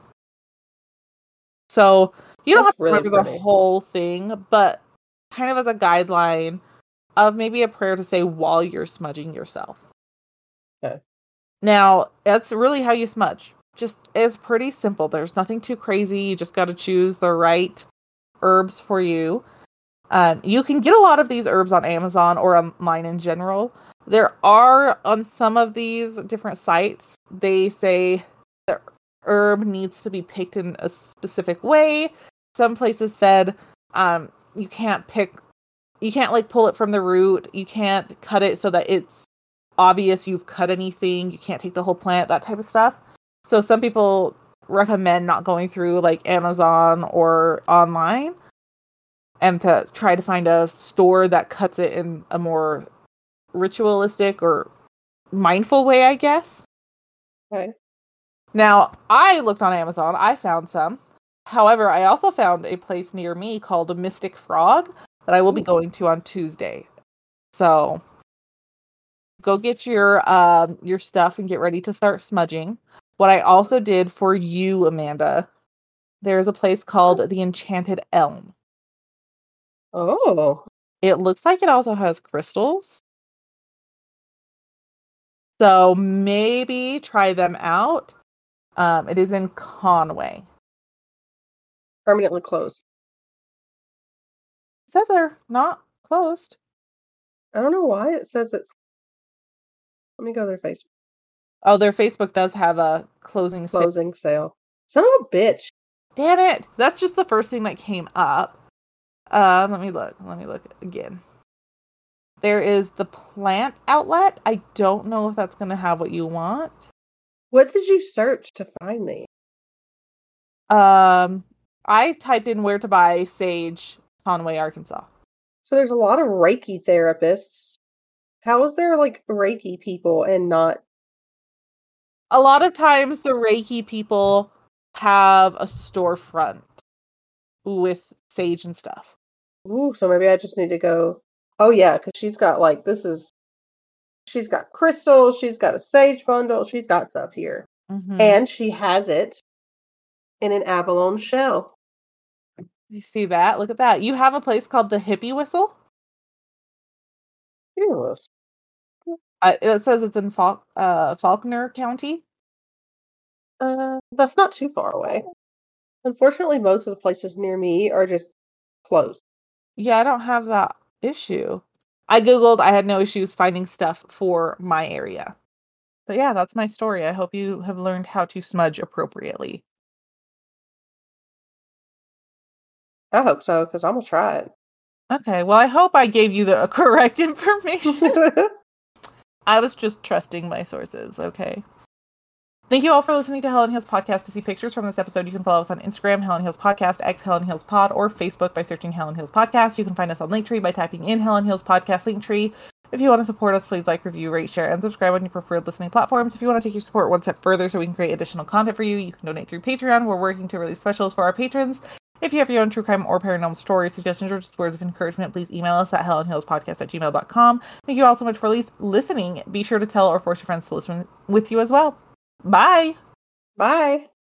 So you don't have to remember the whole thing, but kind of as a guideline of maybe a prayer to say while you're smudging yourself. Okay. Now, that's really how you smudge. It's pretty simple. There's nothing too crazy. You just got to choose the right herbs for you. You can get a lot of these herbs on Amazon or online in general. There are, on some of these different sites, they say the herb needs to be picked in a specific way. Some places said you can't like pull it from the root. You can't cut it so that it's obvious you've cut anything. You can't take the whole plant, that type of stuff. So some people recommend not going through like Amazon or online and to try to find a store that cuts it in a more ritualistic or mindful way, I guess. Okay. Now, I looked on Amazon. I found some. However, I also found a place near me called Mystic Frog that I will be going to on Tuesday. So go get your stuff and get ready to start smudging. What I also did for you, Amanda, there's a place called the Enchanted Elm. Oh. It looks like it also has crystals. So maybe try them out. It is in Conway. Permanently closed. It says they're not closed. I don't know why it says it's. Let me go to their Facebook. Oh, their Facebook does have a closing sale. Son of a bitch. Damn it. That's just the first thing that came up. Let me look again. There is the plant outlet. I don't know if that's going to have what you want. What did you search to find these? I typed in where to buy sage, Conway, Arkansas. So there's a lot of Reiki therapists. How is there like Reiki people and not? A lot of times the Reiki people have a storefront with sage and stuff. Ooh, so maybe I just need to go. Oh yeah, because she's got like she's got crystals, she's got a sage bundle, she's got stuff here. Mm-hmm. And she has it in an abalone shell. You see that? Look at that. You have a place called the Hippie Whistle? Yes. It says it's in Faulkner County. That's not too far away. Unfortunately, most of the places near me are just closed. Yeah, I don't have that issue. I Googled, I had no issues finding stuff for my area. But yeah, that's my story. I hope you have learned how to smudge appropriately. I hope so, because I'm gonna try it. Okay, well, I hope I gave you the correct information. I was just trusting my sources, okay? Thank you all for listening to Helen Hills Podcast. To see pictures from this episode, you can follow us on Instagram, Helen Hills Podcast, X Helen Hills Pod, or Facebook by searching Helen Hills Podcast. You can find us on Linktree by typing in Helen Hills Podcast Linktree. If you want to support us, please like, review, rate, share, and subscribe on your preferred listening platforms. If you want to take your support one step further so we can create additional content for you, you can donate through Patreon. We're working to release specials for our patrons. If you have your own true crime or paranormal stories, suggestions, or just words of encouragement, please email us at helenhillspodcast@gmail.com. Thank you all so much for listening. Be sure to tell or force your friends to listen with you as well. Bye! Bye.